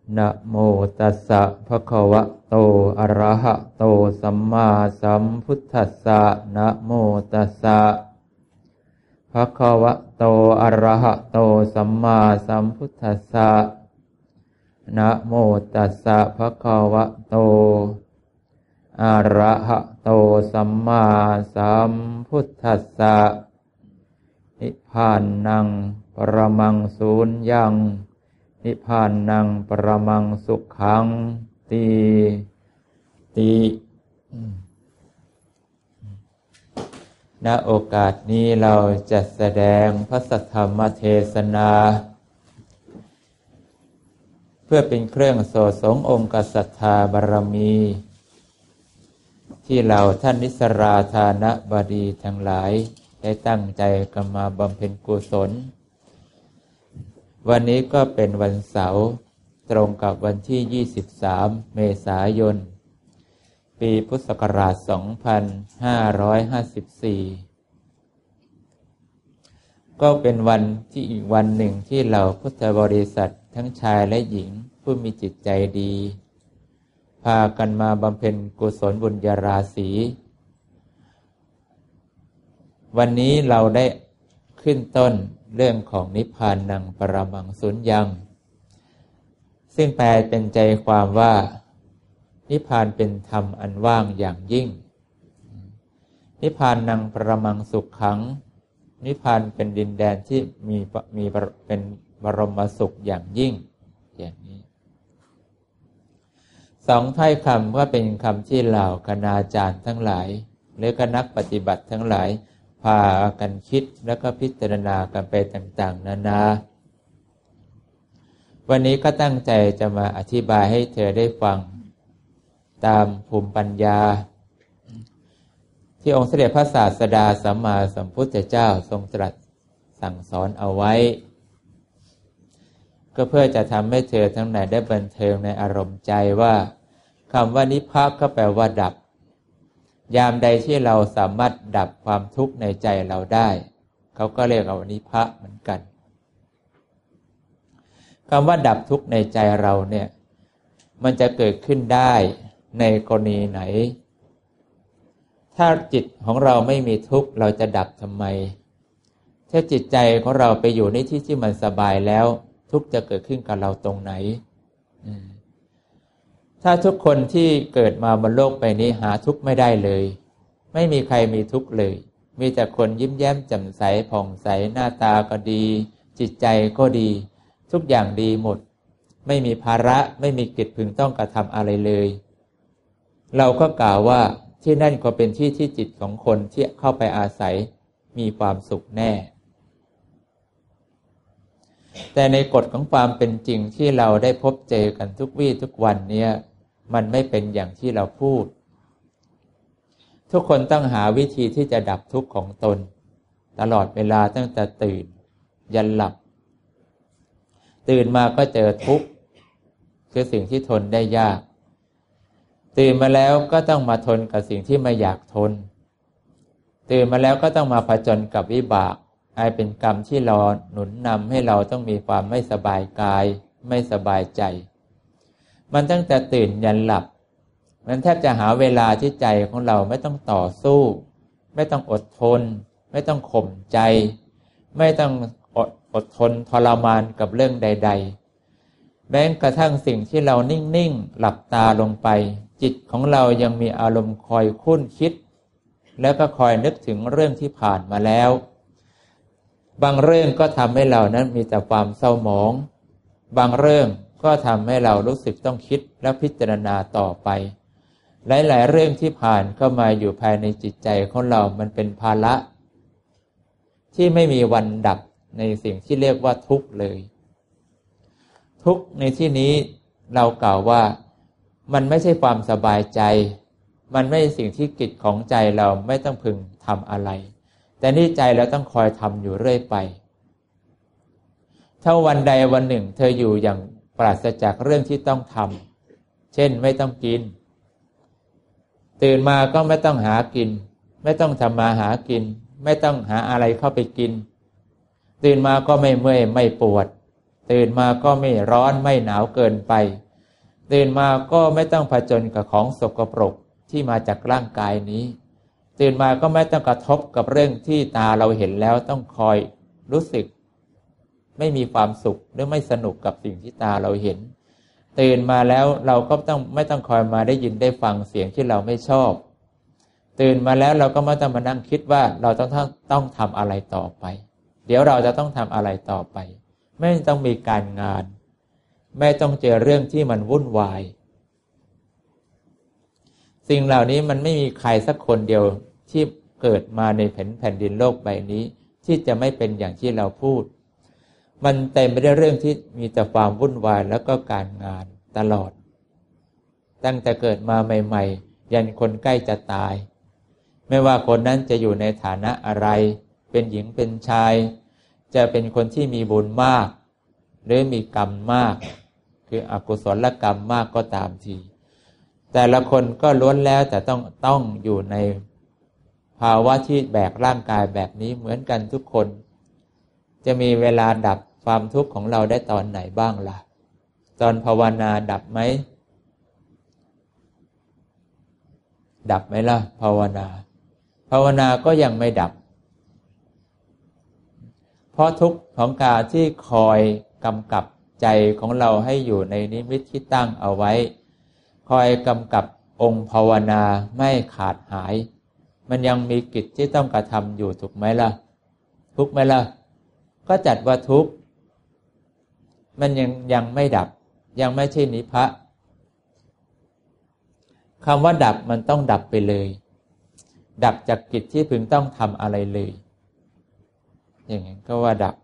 นะโมตัสสะภะคะวะโตอะระหะโตสัมมาสัมพุทธัสสะนะโมตัสสะภะคะวะโตอะระหะโตสัมมาสัมพุทธัสสะนะโมตัสสะภะคะวะโตอะระหะโตสัมมาสัมพุทธัสสะนิพพานังปรมังสูญญังนิพพานังปรมังสุขังติณโอกาสนี้เราจะแสดงพระสัทธรรมเทศนาเพื่อเป็นเครื่องโสสงองค์ศรัทธาบารมีที่เราท่านนิสราธานบดีทั้งหลายได้ตั้งใจกันมาบำเพ็ญกุศลวันนี้ก็เป็นวันเสาร์ตรงกับวันที่23เมษายนปีพุทธศักราช2554ก็เป็นวันที่อีกวันหนึ่งที่เราพุทธบริษัททั้งชายและหญิงผู้มีจิตใจดีพากันมาบำเพ็ญกุศลบุญญาราศีวันนี้เราได้ขึ้นต้นเรื่องของนิพพานังปรมังสุญญังซึ่งแปลเป็นใจความว่านิพพานเป็นธรรมอันว่างอย่างยิ่งนิพพานังปรมังสุขขังนิพพานเป็นดินแดนที่มีเป็นบรมสุขอย่างยิ่งอย่างนี้สองถ้อยคำก็เป็นคำที่เหล่าคณาจารย์ทั้งหลายหรือก็นักปฏิบัติทั้งหลายพากันคิดแล้วก็พิจารณากันไปต่างๆนานาวันนี้ก็ตั้งใจจะมาอธิบายให้เธอได้ฟังตามภูมิปัญญาที่องค์เสด็จพระศาสดาสัมมาสัมพุทธเจ้าทรงตรัสสั่งสอนเอาไว้ก็เพื่อจะทำให้เธอทั้งหลายได้บันเทิงในอารมณ์ใจว่าคำว่านิพพานก็แปลว่าดับยามใดที่เราสามารถดับความทุกข์ในใจเราได้เขาก็เรียกว่านิพพานเหมือนกันคำว่าดับทุกข์ในใจเราเนี่ยมันจะเกิดขึ้นได้ในกรณีไหนถ้าจิตของเราไม่มีทุกข์เราจะดับทำไมถ้าจิตใจของเราไปอยู่ในที่ที่มันสบายแล้วทุกข์จะเกิดขึ้นกับเราตรงไหนถ้าทุกคนที่เกิดมาบนโลกใบนี้หาทุกข์ไม่ได้เลยไม่มีใครมีทุกข์เลยมีแต่คนยิ้มแย้มแจ่มใสผ่องใสหน้าตาก็ดีจิตใจก็ดีทุกอย่างดีหมดไม่มีภาระไม่มีกิจพึงต้องกระทำอะไรเลยเราก็กล่าวว่าที่นั่นก็เป็นที่ที่จิตของคนที่เข้าไปอาศัยมีความสุขแน่แต่ในกฎของความเป็นจริงที่เราได้พบเจอกันทุกวี่ทุกวันเนี่ยมันไม่เป็นอย่างที่เราพูดทุกคนต้องหาวิธีที่จะดับทุกข์ของตนตลอดเวลาตั้งแต่ตื่นยันหลับตื่นมาก็เจอทุกข์คือสิ่งที่ทนได้ยากตื่นมาแล้วก็ต้องมาทนกับสิ่งที่ไม่อยากทนตื่นมาแล้วก็ต้องมาผจญกับวิบากเป็นกรรมที่รอหนุนนำให้เราต้องมีความไม่สบายกายไม่สบายใจมันตั้งแต่ตื่นยันหลับมันแทบจะหาเวลาที่ใจของเราไม่ต้องต่อสู้ไม่ต้องอดทนไม่ต้องข่มใจไม่ต้องอดทนทรมานกับเรื่องใดๆแม้กระทั่งสิ่งที่เรานิ่งๆหลับตาลงไปจิตของเรายังมีอารมณ์คอยคุ้นคิดแล้วก็คอยนึกถึงเรื่องที่ผ่านมาแล้วบางเรื่องก็ทำให้เรานั้นมีแต่ความเศร้าหมองบางเรื่องก็ทำให้เรารู้สึกต้องคิดและพิจารณาต่อไปหลายๆเรื่องที่ผ่านเข้ามาอยู่ภายในจิตใจของเรามันเป็นภาระที่ไม่มีวันดับในสิ่งที่เรียกว่าทุกข์เลยทุกข์ในที่นี้เรากล่าวว่ามันไม่ใช่ความสบายใจมันไม่ใช่สิ่งที่กิจของใจเราไม่ต้องพึงทำอะไรแต่นี่ใจเราต้องคอยทำอยู่เรื่อยไปถ้าวันใดวันหนึ่งเธออยู่อย่างปราศจากเรื่องที่ต้องทำเช่นไม่ต้องกินตื่นมาก็ไม่ต้องหากินไม่ต้องทำมาหากินไม่ต้องหาอะไรเข้าไปกินตื่นมาก็ไม่เมื่อยไม่ปวดตื่นมาก็ไม่ร้อนไม่หนาวเกินไปตื่นมาก็ไม่ต้องผจญกับของสกปรกที่มาจากร่างกายนี้ตื่นมาก็ไม่ต้องกระทบกับเรื่องที่ตาเราเห็นแล้วต้องคอยรู้สึกไม่มีความสุขหรือไม่สนุกกับสิ่งที่ตาเราเห็นตื่นมาแล้วเราก็ไม่ต้องคอยมาได้ยินได้ฟังเสียงที่เราไม่ชอบตื่นมาแล้วเราก็ไม่ต้องมานั่งคิดว่าเราต้องทำอะไรต่อไปเดี๋ยวเราจะต้องทำอะไรต่อไปไม่ต้องมีการงานไม่ต้องเจอเรื่องที่มันวุ่นวายสิ่งเหล่านี้มันไม่มีใครสักคนเดียวที่เกิดมาในแผ่นดินโลกใบนี้ที่จะไม่เป็นอย่างที่เราพูดมันเต็มไปด้วยเรื่องที่มีแต่ความวุ่นวายแล้วก็การงานตลอดตั้งแต่เกิดมาใหม่ๆยันคนใกล้จะตายไม่ว่าคนนั้นจะอยู่ในฐานะอะไรเป็นหญิงเป็นชายจะเป็นคนที่มีบุญมากหรือมีกรรมมากคืออกุศลกรรมมากก็ตามทีแต่ละคนก็ล้วนแล้วแต่ต้องอยู่ในภาวะที่แบกร่างกายแบบนี้เหมือนกันทุกคนจะมีเวลาดับความทุกข์ของเราได้ตอนไหนบ้างล่ะตอนภาวนาดับไหมดับไหมล่ะภาวนาก็ยังไม่ดับเพราะทุกข์ของการที่คอยกำกับใจของเราให้อยู่ในนิมิตที่ตั้งเอาไว้คอยกำกับองค์ภาวนาไม่ขาดหายมันยังมีกิจที่ต้องกระทำอยู่ถูกไหมล่ะทุกข์ไหมล่ะก็จัดว่าทุกข์มันยังไม่ดับยังไม่ใช่นิพพะคำว่าดับมันต้องดับไปเลยดับจากกิจที่พึงต้องทำอะไรเลยอย่างนั้นก็ว่าดับ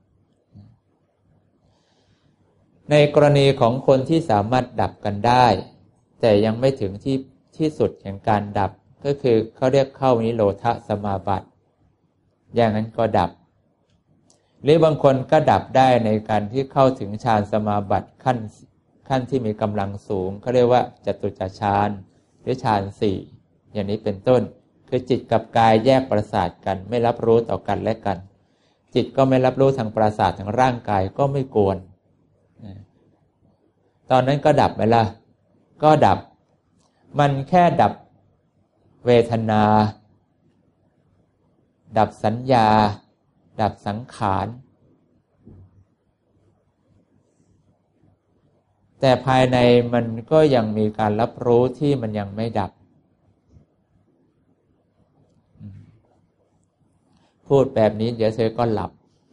ในกรณีของคนที่สามารถดับกันได้แต่ยังไม่ถึงที่สุดแห่งการดับก็คือเขาเรียกเข้านิโรธสมาบัติอย่างนั้นก็ดับหรือบางคนก็ดับได้ในการที่เข้าถึงฌานสมาบัติขั้นที่มีกำลังสูงเขาเรียกว่าจตุตฌานหรือฌานสี่อย่างนี้เป็นต้นคือจิตกับกายแยกประสาทกันไม่รับรู้ต่อกันและกันจิตก็ไม่รับรู้ทางประสาททางร่างกายก็ไม่กวนตอนนั้นก็ดับไหมล่ะก็ดับมันแค่ดับเวทนาดับสัญญาดับสังขารแต่ภายในมันก็ยังมีการรับรู้ที่มันยังไม่ดับพูดแบบนี้เดี๋ยวเธอก็หลับ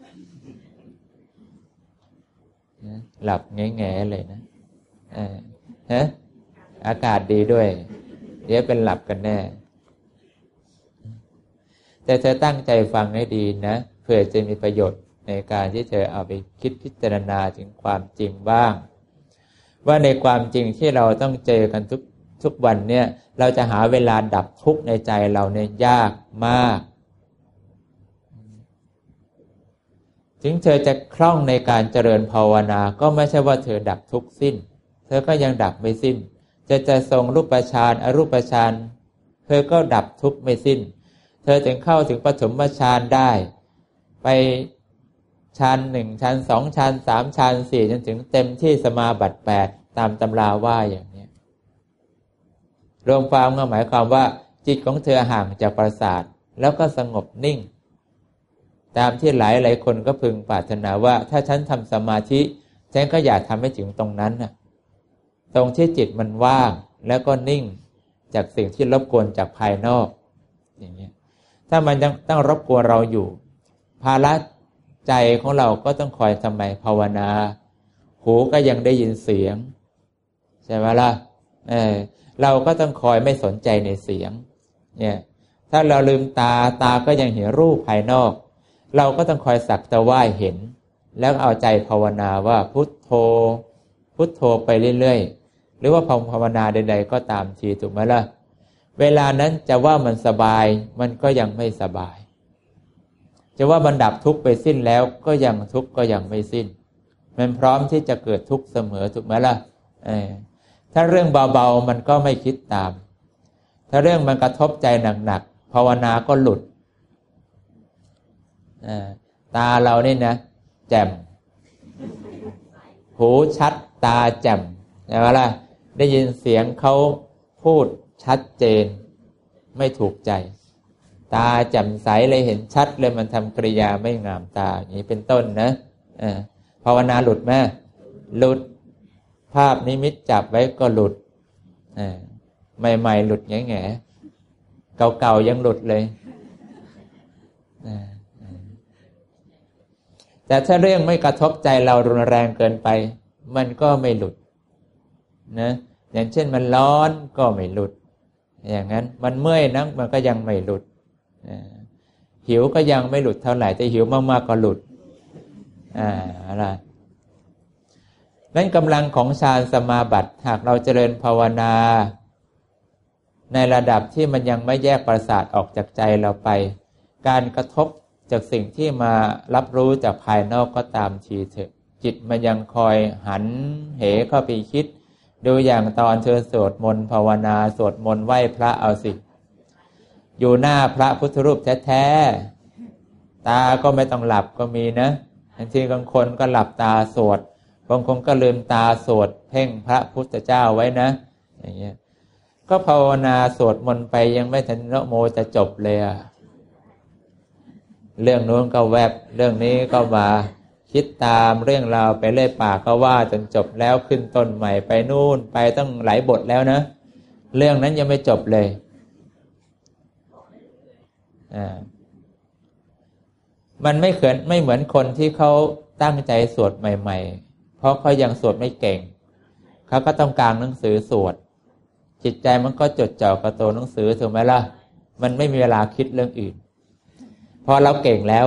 แง่ๆเลยนะฮะอากาศดีด้วยเดี๋ยวเป็นหลับกันแน่แต่เธอตั้งใจฟังให้ดีนะเพื่อจะมีประโยชน์ในการที่เธอเอาไปคิดพิจารณาถึงความจริงบ้างว่าในความจริงที่เราต้องเจอกันทุกวันเนี่ยเราจะหาเวลาดับทุกข์ในใจเราเนี่ยยากมากถึงเธอจะคล่องในการเจริญภาวนาก็ไม่ใช่ว่าเธอดับทุกข์สิ้นเธอก็ยังดับไม่สิ้นจะทรงรูปฌานอรูปฌานเธอก็ดับทุกข์ไม่สิ้นเธอถึงเข้าถึงปฐมฌานได้ไปฌาน1ฌาน2ฌาน3ฌาน4จนถึงเต็มที่สมาบัติ8ตามตำราว่าอย่างนี้รวมความก็หมายความว่าจิตของเธอห่างจากประสาทแล้วก็สงบนิ่งตามที่หลายคนก็พึงปรารถนาว่าถ้าฉันทำสมาธิฉันก็อยากทำให้ถึงตรงนั้นน่ะตรงที่จิตมันว่างแล้วก็นิ่งจากสิ่งที่รบกวนจากภายนอกอย่างนี้ถ้ามันยังต้องรบกวนเราอยู่ภาระใจของเราก็ต้องคอยทำไมภาวนาหูก็ยังได้ยินเสียงใช่ไหมล่ะเราก็ต้องคอยไม่สนใจในเสียงเนี่ยถ้าเราลืมตาก็ยังเห็นรูปภายนอกเราก็ต้องคอยสักแต่ว่าเห็นแล้วเอาใจภาวนาว่าพุทโธพุทโธไปเรื่อยๆหรือว่าภาวนาใดๆก็ตามทีถูกไหมล่ะเวลานั้นจะว่ามันสบายมันก็ยังไม่สบายจะว่ามันดับทุกข์ไปสิ้นแล้วก็ยังทุกข์ก็ยังไม่สิ้นมันพร้อมที่จะเกิดทุกข์เสมอถูกไหมล่ะถ้าเรื่องเบาๆมันก็ไม่คิดตามถ้าเรื่องมันกระทบใจหนักๆภาวนาก็หลุดตาเรานี่นะแจ่มหูชัดตาแจ่มใช่ไหมล่ะได้ยินเสียงเขาพูดชัดเจนไม่ถูกใจตาแจ่มใสเลยเห็นชัดเลยมันทำกริยาไม่งามตาอย่างนี้เป็นต้นนะภาวนาหลุดไหมหลุดภาพนิมิตจับไว้ก็หลุดใหม่ๆหลุดแง่ๆเก่าๆยังหลุดเลยแต่ถ้าเรื่องไม่กระทบใจเรารุนแรงเกินไปมันก็ไม่หลุดนะอย่างเช่นมันร้อนก็ไม่หลุดอย่างนั้นมันเมื่อยนักมันก็ยังไม่หลุดหิวก็ยังไม่หลุดเท่าไหร่แต่หิวมากๆก็หลุดอะไรนั่นกำลังของฌานสมาบัติหากเราเจริญภาวนาในระดับที่มันยังไม่แยกประสาทออกจากใจเราไปการกระทบจากสิ่งที่มารับรู้จากภายนอกก็ตามทีเถอะจิตมันยังคอยหันเหเข้าไปคิดดูอย่างตอนเธอสวดมนต์ภาวนาสวดมนต์ไหว้พระเอาสิอยู่หน้าพระพุทธรูปแท้ๆตาก็ไม่ต้องหลับก็มีนะบางทีบางคนก็หลับตาสวดบางคนก็ลืมตาสวดเพ่งพระพุทธเจ้าไว้นะอย่างเงี้ยก็ภาวนาสวดมนต์ไปยังไม่ทันนะโมจะจบเลยเรื่องนู้นก็แวบเรื่องนี้ก็มาคิดตามเรื่องราวไปเรื่อยปากก็ว่าจนจบแล้วขึ้นต้นใหม่ไปนู่นไปต้องหลายบทแล้วนะเรื่องนั้นยังไม่จบเลยมันไม่เหมือนคนที่เขาตั้งใจสวดใหม่ๆเพราะเขายังสวดไม่เก่งเขาก็ต้องการหนังสือสวดจิตใจมันก็จดจ่อกับตัวหนังสือถูกไหมล่ะมันไม่มีเวลาคิดเรื่องอื่นพอเราเก่งแล้ว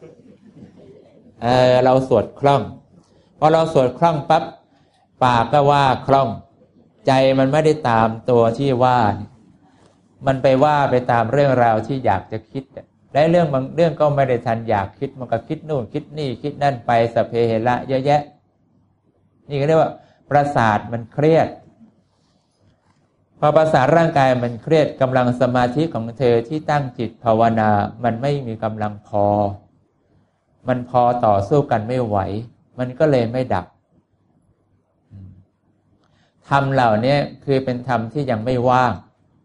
เราสวดคล่องพอเราสวดคล่องปั๊บปากก็ว่าคล่องใจมันไม่ได้ตามตัวที่ว่ามันไปว่าไปตามเรื่องราวที่อยากจะคิดและเรื่องบางเรื่องก็ไม่ได้ทันอยากคิดมันก็คิดนู่นคิดนี่คิดนั่นไปสพเพเหระเยอะแยะนี่ก็เรียกว่าประสาทมันเครียดพอประสาทร่างกายมันเครียดกำลังสมาธิของเธอที่ตั้งจิตภาวนามันไม่มีกำลังพอมันพอต่อสู้กันไม่ไหวมันก็เลยไม่ดับธรรมเหล่านี้คือเป็นธรรมที่ยังไม่ว่าง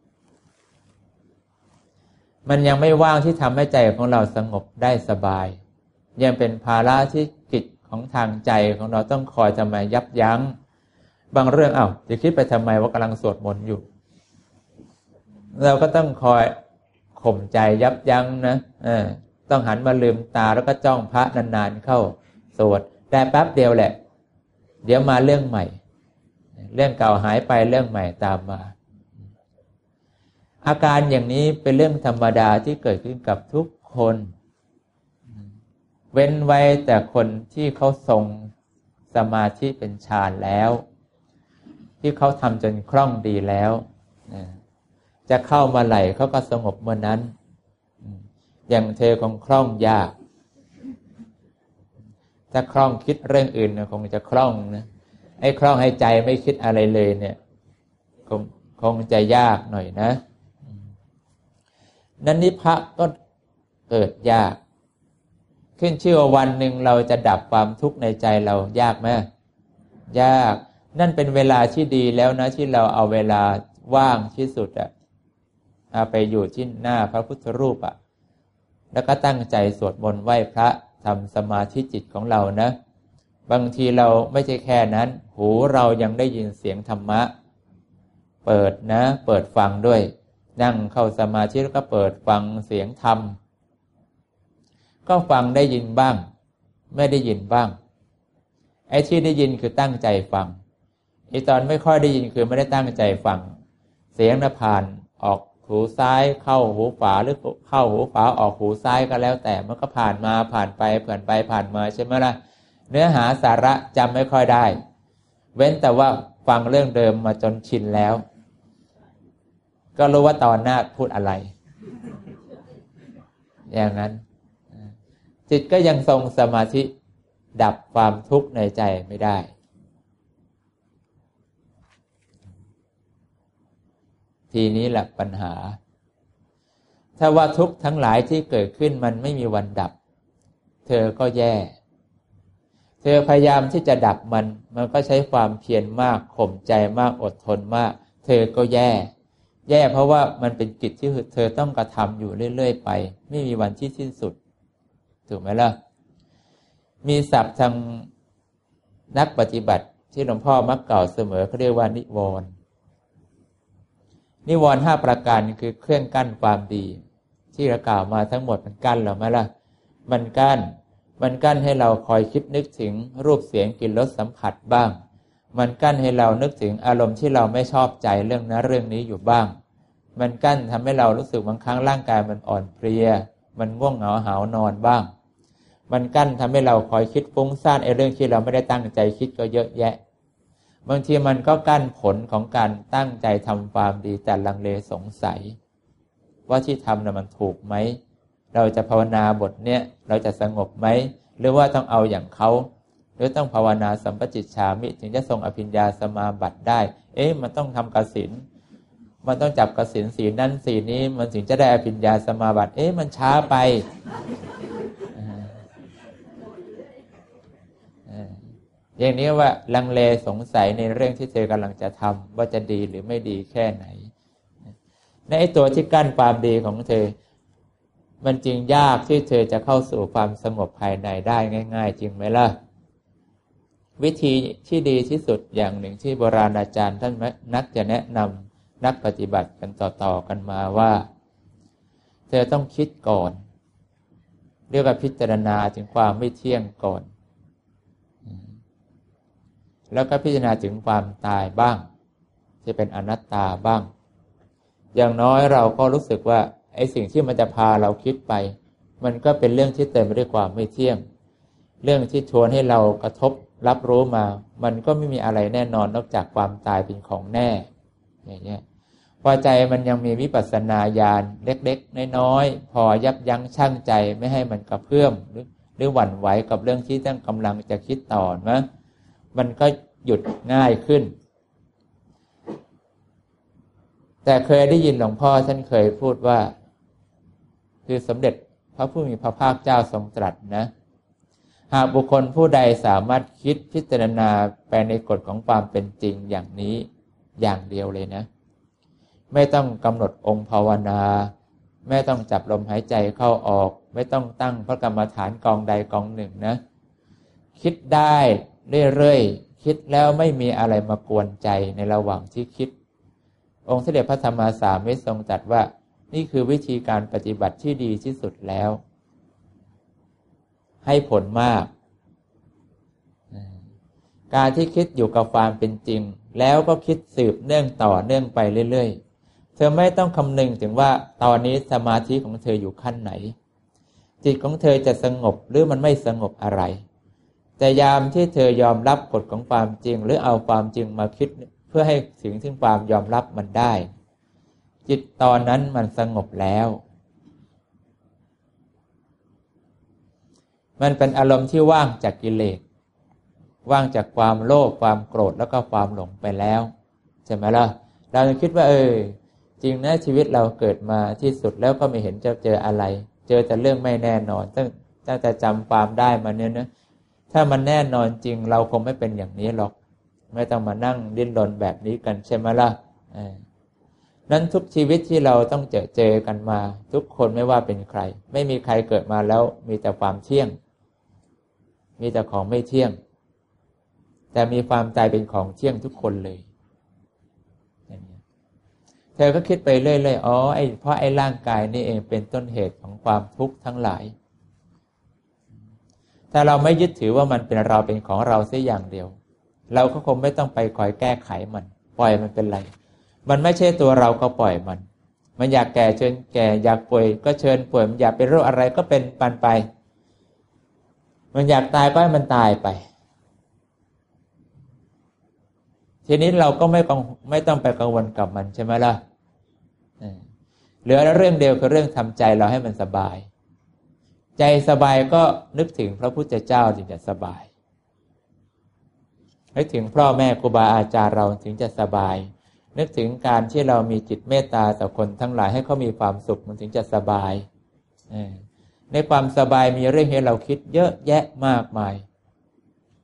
มันยังไม่ว่างที่ทำให้ใจของเราสงบได้สบายยังเป็นภาระที่กิจของทางใจของเราต้องคอยจะมายับยั้งบางเรื่องจะคิดไปทำไมว่ากำลังสวดมนต์อยู่เราก็ต้องคอยข่มใจยับยั้งนะต้องหันมาลืมตาแล้วก็จ้องพระนานๆเข้าสวดแต่แป๊บเดียวแหละเดี๋ยวมาเรื่องใหม่เรื่องเก่าหายไปเรื่องใหม่ตามมาอาการอย่างนี้เป็นเรื่องธรรมดาที่เกิดขึ้นกับทุกคนเว้นไว้แต่คนที่เขาทรงสมาธิเป็นฌานแล้วที่เขาทำจนคล่องดีแล้วจะเข้ามาไหลเขาก็สงบเมื่อนั้นอย่างเธอคงคล่องยากถ้าคล่องคิดเรื่องอื่นคงจะคล่องนะไอ้คล่องให้ใจไม่คิดอะไรเลยเนี่ยคงจะยากหน่อยนะนั้นนิพพะก็เกิดยากขึ้นชื่อว่าวันหนึ่งเราจะดับความทุกข์ในใจเรายากไหมยากนั่นเป็นเวลาที่ดีแล้วนะที่เราเอาเวลาว่างที่สุดไปอยู่ที่หน้าพระพุทธรูปแล้วก็ตั้งใจสวดมนต์ไหว้พระทำสมาธิจิตของเรานะบางทีเราไม่ใช่แค่นั้นหูเรายังได้ยินเสียงธรรมะเปิดฟังด้วยนั่งเข้าสมาธิแล้วก็เปิดฟังเสียงธรรมก็ฟังได้ยินบ้างไม่ได้ยินบ้างไอ้ที่ได้ยินคือตั้งใจฟังไอ้ตอนไม่ค่อยได้ยินคือไม่ได้ตั้งใจฟังเสียงผ่านออกหูซ้ายเข้าหูขวาหรือเข้าหูขวาออกหูซ้ายก็แล้วแต่มันก็ผ่านมาผ่านไปผ่านมาใช่ไหมล่ะเนื้อหาสาระจำไม่ค่อยได้เว้นแต่ว่าฟังเรื่องเดิมมาจนชินแล้วก็รู้ว่าตอนหน้าพูดอะไรอย่างนั้นจิตก็ยังทรงสมาธิดับความทุกข์ในใจไม่ได้ทีนี้แหละปัญหาถ้าว่าทุกข์ทั้งหลายที่เกิดขึ้นมันไม่มีวันดับเธอก็แย่เธอพยายามที่จะดับมันก็ใช้ความเพียรมากข่มใจมากอดทนมากเธอก็แย่เพราะว่ามันเป็นกิจที่เธอต้องกระทำอยู่เรื่อยๆไปไม่มีวันที่สิ้นสุดถูกไหมล่ะมีศัพท์ทางนักปฏิบัติที่หลวงพ่อมักกล่าวเสมอเขาเรียกว่านิวรณ์5ประการคือเครื่องกั้นความดีที่เรากล่าวมาทั้งหมดมันกั้นหรือไม่ล่ะมันกั้นให้เราคอยคิดนึกถึงรูปเสียงกลิ่นรสสัมผัสบ้างมันกั้นให้เรานึกถึงอารมณ์ที่เราไม่ชอบใจเรื่องนั้นเรื่องนี้อยู่บ้างมันกั้นทำให้เรารู้สึกบางครั้งร่างกายมันอ่อนเพลียมันง่วงเหงาหาวนอนบ้างมันกั้นทำให้เราคอยคิดฟุ้งซ่านเรื่องที่เราไม่ได้ตั้งใจคิดก็เยอะแยะบางทีมันก็กั้นผลของการตั้งใจทำความดีแต่ลังเลสงสัยว่าที่ทำน่ะมันถูกไหมเราจะภาวนาบทเนี้ยเราจะสงบไหมหรือว่าต้องเอาอย่างเขาหรือต้องภาวนาสัมปจิตฉามิถึงจะทรงอภิญญาสมาบัติได้มันต้องทำกสิณมันต้องจับกสิณสีนั้นสีนี้มันถึงจะได้อภิญญาสมาบัติมันช้าไปอย่างนี้ว่าลังเลสงสัยในเรื่องที่เธอกำลังจะทำว่าจะดีหรือไม่ดีแค่ไหนในตัวที่กั้นความดีของเธอมันจริงยากที่เธอจะเข้าสู่ความสงบภายในได้ง่ายๆจริงไหมล่ะวิธีที่ดีที่สุดอย่างหนึ่งที่โบราณอาจารย์ท่านนักจะแนะนำนักปฏิบัติกันต่อๆกันมาว่าเธอต้องคิดก่อนเรียกว่าพิจารณาถึงความไม่เที่ยงก่อนแล้วก็พิจารณาถึงความตายบ้างที่เป็นอนัตตาบ้างอย่างน้อยเราก็รู้สึกว่าไอ้สิ่งที่มันจะพาเราคิดไปมันก็เป็นเรื่องที่เต็มไปด้วยความไม่เที่ยงเรื่องที่ชวนให้เรากระทบรับรู้มามันก็ไม่มีอะไรแน่นอนนอกจากความตายเป็นของแน่อย่างเงี้ยพอใจมันยังมีวิปัสสนาญาณเล็กๆน้อยๆพอยับยั้งชั่งใจไม่ให้มันกระเพื่อมหรือหวั่นไหวกับเรื่องที่ต้องกำลังจะคิดต่อนะมันก็หยุดง่ายขึ้นแต่เคยได้ยินหลวงพ่อท่านเคยพูดว่าคือสมเด็จพระผู้มีพระภาคเจ้าทรงตรัสนะหากบุคคลผู้ใดสามารถคิดพิจารณาไปในกฎของความเป็นจริงอย่างนี้อย่างเดียวเลยนะไม่ต้องกำหนดองค์ภาวนาไม่ต้องจับลมหายใจเข้าออกไม่ต้องตั้งพระกรรมฐานกองใดกองหนึ่งนะคิดได้เรื่อยๆคิดแล้วไม่มีอะไรมากวนใจในระหว่างที่คิดองค์สมเด็จพระสัมมาสัมพุทธเจ้าทรงตรัสว่านี่คือวิธีการปฏิบัติที่ดีที่สุดแล้วให้ผลมากการที่คิดอยู่กับความเป็นจริงแล้วก็คิดสืบเนื่องต่อเนื่องไปเรื่อยๆเธอไม่ต้องคำนึงถึงว่าตอนนี้สมาธิของเธออยู่ขั้นไหนจิตของเธอจะสงบหรือมันไม่สงบอะไรแต่ยามที่เธอยอมรับกฎของความจริงหรือเอาความจริงมาคิดเพื่อให้ถึงความยอมรับมันได้จิตตอนนั้นมันสงบแล้วมันเป็นอารมณ์ที่ว่างจากกิเลสว่างจากความโลภความโกรธแล้วก็ความหลงไปแล้วใช่ไหมล่ะเราคิดว่าจริงนะชีวิตเราเกิดมาที่สุดแล้วก็ไม่เห็นจะเจออะไรเจอแต่เรื่องไม่แน่นอนตั้งแต่จำความได้มาเนี่ยนะถ้ามันแน่นอนจริงเราคงไม่เป็นอย่างนี้หรอกไม่ต้องมานั่งดิ้นรนแบบนี้กันใช่ไหมล่ะนั้นทุกชีวิตที่เราต้องเจอกันมาทุกคนไม่ว่าเป็นใครไม่มีใครเกิดมาแล้วมีแต่ความเที่ยงมีแต่ของไม่เที่ยงแต่มีความตายเป็นของเที่ยงทุกคนเลยเธอก็คิดไปเรื่อยๆเพราะไอ้ร่างกายนี่เองเป็นต้นเหตุของความทุกข์ทั้งหลายถ้าเราไม่ยึดถือว่ามันเป็นเราเป็นของเราเสียอย่างเดียวเราก็คงไม่ต้องไปคอยแก้ไขมันปล่อยมันเป็นไรมันไม่ใช่ตัวเราก็ปล่อยมันอยากแก่เชิญแก่อยากป่วยก็เชิญป่วยมันอยากเป็นโรคอะไรก็เป็นปันไปมันอยากตายก็ให้มันตายไปทีนี้เราก็ไม่ต้องไปกังวลกับมันใช่ไหมล่ะเหลือเรื่องเดียวคือเรื่องทำใจเราให้มันสบายใจสบายก็นึกถึงพระพุทธเจ้าถึงจะสบายนึกถึงพ่อแม่ครูบาอาจารย์เราถึงจะสบายนึกถึงการที่เรามีจิตเมตตาต่อคนทั้งหลายให้เขามีความสุขมันถึงจะสบายในความสบายมีเรื่องให้เราคิดเยอะแยะมากมาย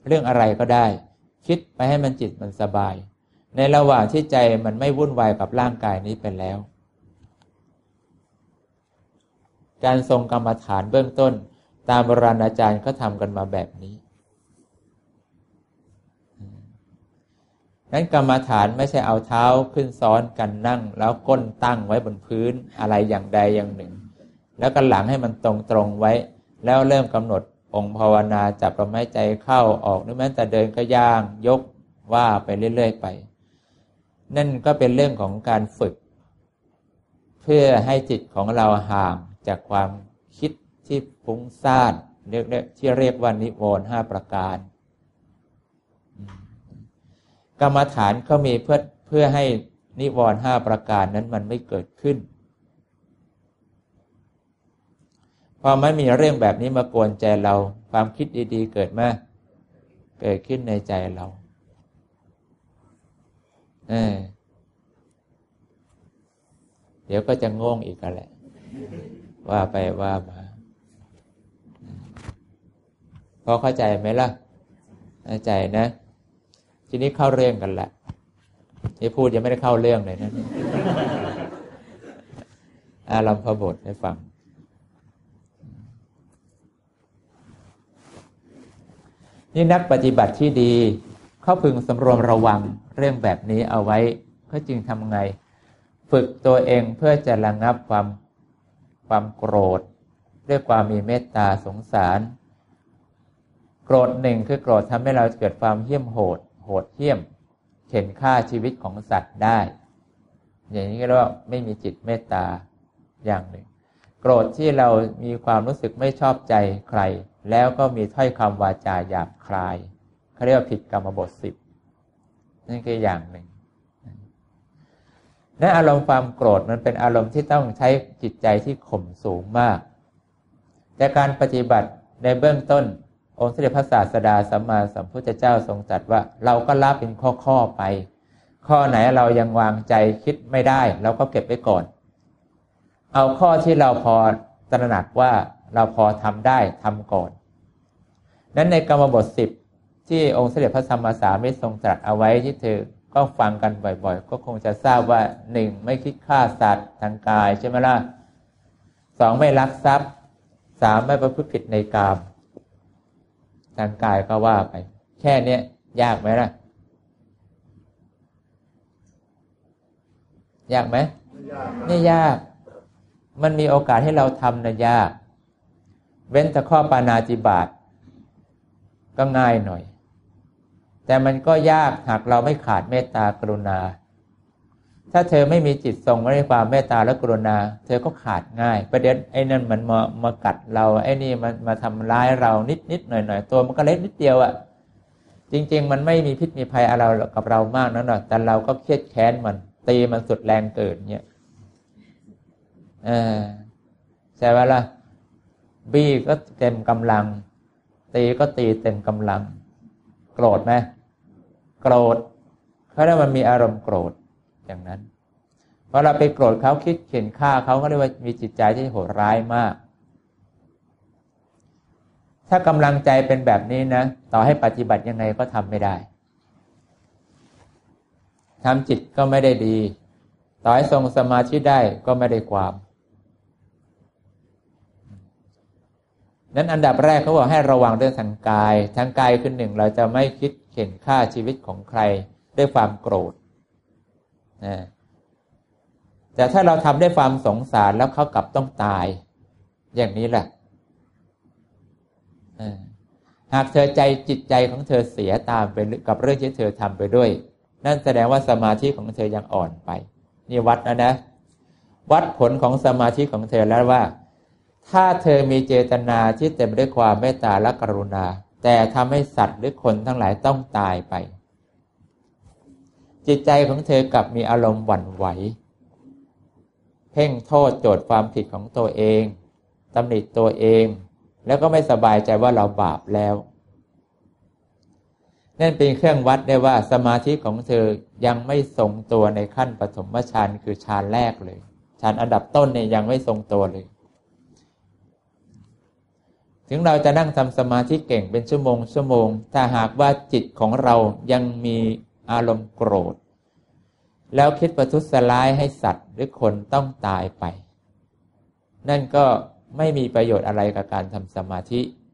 เรื่องอะไรก็ได้คิดไปให้มันจิตมันสบายในระหว่างที่ใจมันไม่วุ่นวายกับร่างกายนี้ไปแล้วการทรงกรรมฐานเบื้องต้นตามโบราณอาจารย์ก็ทำกันมาแบบนี้นั้นกรรมฐานไม่ใช่เอาเท้าขึ้นซ้อนกันนั่งแล้วก้นตั้งไว้บนพื้นอะไรอย่างใดอย่างหนึ่งแล้วก็หลังให้มันตรงไว้แล้วเริ่มกำหนดองค์ภาวนาจับลมหายใจเข้าออกหรือแม้แต่เดินก็ย่างยกว่าไปเรื่อยๆไปนั่นก็เป็นเรื่องของการฝึกเพื่อให้จิตของเราห่างจากความคิดที่ฟุ้งซ่านที่เรียกว่านิวรณ์5ประการกรรมฐานก็มีเพื่อให้นิวรณ์5ประการนั้นมันไม่เกิดขึ้นพอไม่มีเรื่องแบบนี้มากวนใจเราความคิดดีๆเกิดขึ้นในใจเราเดี๋ยวก็จะงงอีกกันแหละว่าไปว่ามาพอเข้าใจไหมล่ะเข้าใจนะทีนี้เข้าเรื่องกันแหละที่พูดยังไม่ได้เข้าเรื่องเลยนะอารัมภบทให้ฟังนี่นักปฏิบัติที่ดีเขาพึงสำรวมระวังเรื่องแบบนี้เอาไว้เขาจึงทำไงฝึกตัวเองเพื่อจะระงับความโกรธด้วยความมีเมตตาสงสารโกรธหนึ่งคือโกรธทำให้เราเกิดความเหี้ยมโหดเหี้ยมเข็นฆ่าชีวิตของสัตว์ได้อย่างนี้ก็เรียกว่าไม่มีจิตเมตตาอย่างหนึ่งโกรธที่เรามีความรู้สึกไม่ชอบใจใครแล้วก็มีถ้อยคำวาจาหยาบคายเขาเรียกว่าผิดกรรมบท10นั่นคืออย่างหนึ่งและอารมณ์ความโกรธมันเป็นอารมณ์ที่ต้องใช้จิตใจที่ข่มสูงมากแต่การปฏิบัติในเบื้องต้นองค์สมเด็จพระศาสดาสัมมาสัมพุทธเจ้าทรงตรัสว่าเราก็ละเป็นข้อไปข้อไหนเรายังวางใจคิดไม่ได้เราก็เก็บไว้ก่อนเอาข้อที่เราพอตระหนักว่าเราพอทำได้ทำก่อนนั้นในกรรมบท10ที่องค์สมเด็จพระสัมมาสัมพุทธเจ้าทรงตรัสเอาไว้ที่เธอก็ฟังกันบ่อยๆก็คงจะทราบว่า1ไม่คิดฆ่าสัตว์ทางกายใช่ไหมล่ะ2ไม่ลักทรัพย์3ไม่ประพฤติผิดในกามทางกายก็ว่าไปแค่นี้ยากไหมล่ะยากไหมไม่ยากมันมีโอกาสให้เราทำนะยากเว้นแต่ข้อปาณาติบาตก็ง่ายหน่อยแต่มันก็ยากหากเราไม่ขาดเมตตากรุณาถ้าเธอไม่มีจิตทรงไว้ในความเมตตาและกรุณาเธอก็ขาดง่ายประเด็นไอ้นั่นมันมากัดเราไอ้นี่มันมาทำร้ายเรานิดหน่อยตัวมันก็เล็กนิดเดียวอ่ะจริงๆมันไม่มีพิษมีภัยอะไรกับเรามากนักหรอกแต่เราก็เครียดแค้นมันตีมันสุดแรงเกินเนี่ยใช่ไหมล่ะบี้ก็เต็มกำลังตีก็ตีเต็มกำลังโกรธไหมโกรธเพราะว่ามันมีอารมณ์โกรธอย่างนั้นพอเราไปโกรธเขาคิดเข็นฆ่าเขาก็เรียกว่ามีจิตใจที่โหดร้ายมากถ้ากำลังใจเป็นแบบนี้นะต่อให้ปฏิบัติยังไงก็ทำไม่ได้ทำจิตก็ไม่ได้ดีต่อให้ทรงสมาธิได้ก็ไม่ได้ความนั้นอันดับแรกเขาบอกให้ระวังเรื่องทางกายคือ1เราจะไม่คิดเข็นฆ่าชีวิตของใครด้วยความโกรธแต่ถ้าเราทำด้วยความสงสารแล้วเขากลับต้องตายอย่างนี้แหละหากเธอจิตใจของเธอเสียตามไปกับเรื่องที่เธอทำไปด้วยนั่นแสดงว่าสมาธิของเธอยังอ่อนไปนี่วัดนะวัดผลของสมาธิของเธอแล้วว่าถ้าเธอมีเจตนาที่เต็มด้วยความเมตตาและกรุณาแต่ทำให้สัตว์หรือคนทั้งหลายต้องตายไปจิตใจของเธอกลับมีอารมณ์หวั่นไหวเพ่งโทษโจทย์ความผิดของตัวเองตำหนิตัวเองแล้วก็ไม่สบายใจว่าเราบาปแล้วนั่นเป็นเครื่องวัดได้ว่าสมาธิของเธอยังไม่ทรงตัวในขั้นปฐมฌานคือฌานแรกเลยฌานอันดับต้นเนี่ยยังไม่ทรงตัวเลยถึงเราจะนั่งทำสมาธิเก่งเป็นชั่วโมงถ้าหากว่าจิตของเรายังมีอารมณ์โกรธแล้วคิดประทุษร้ายให้สัตว์หรือคนต้องตายไปนั่นก็ไม่มีประโยชน์อะไรกับการทำสมาธิ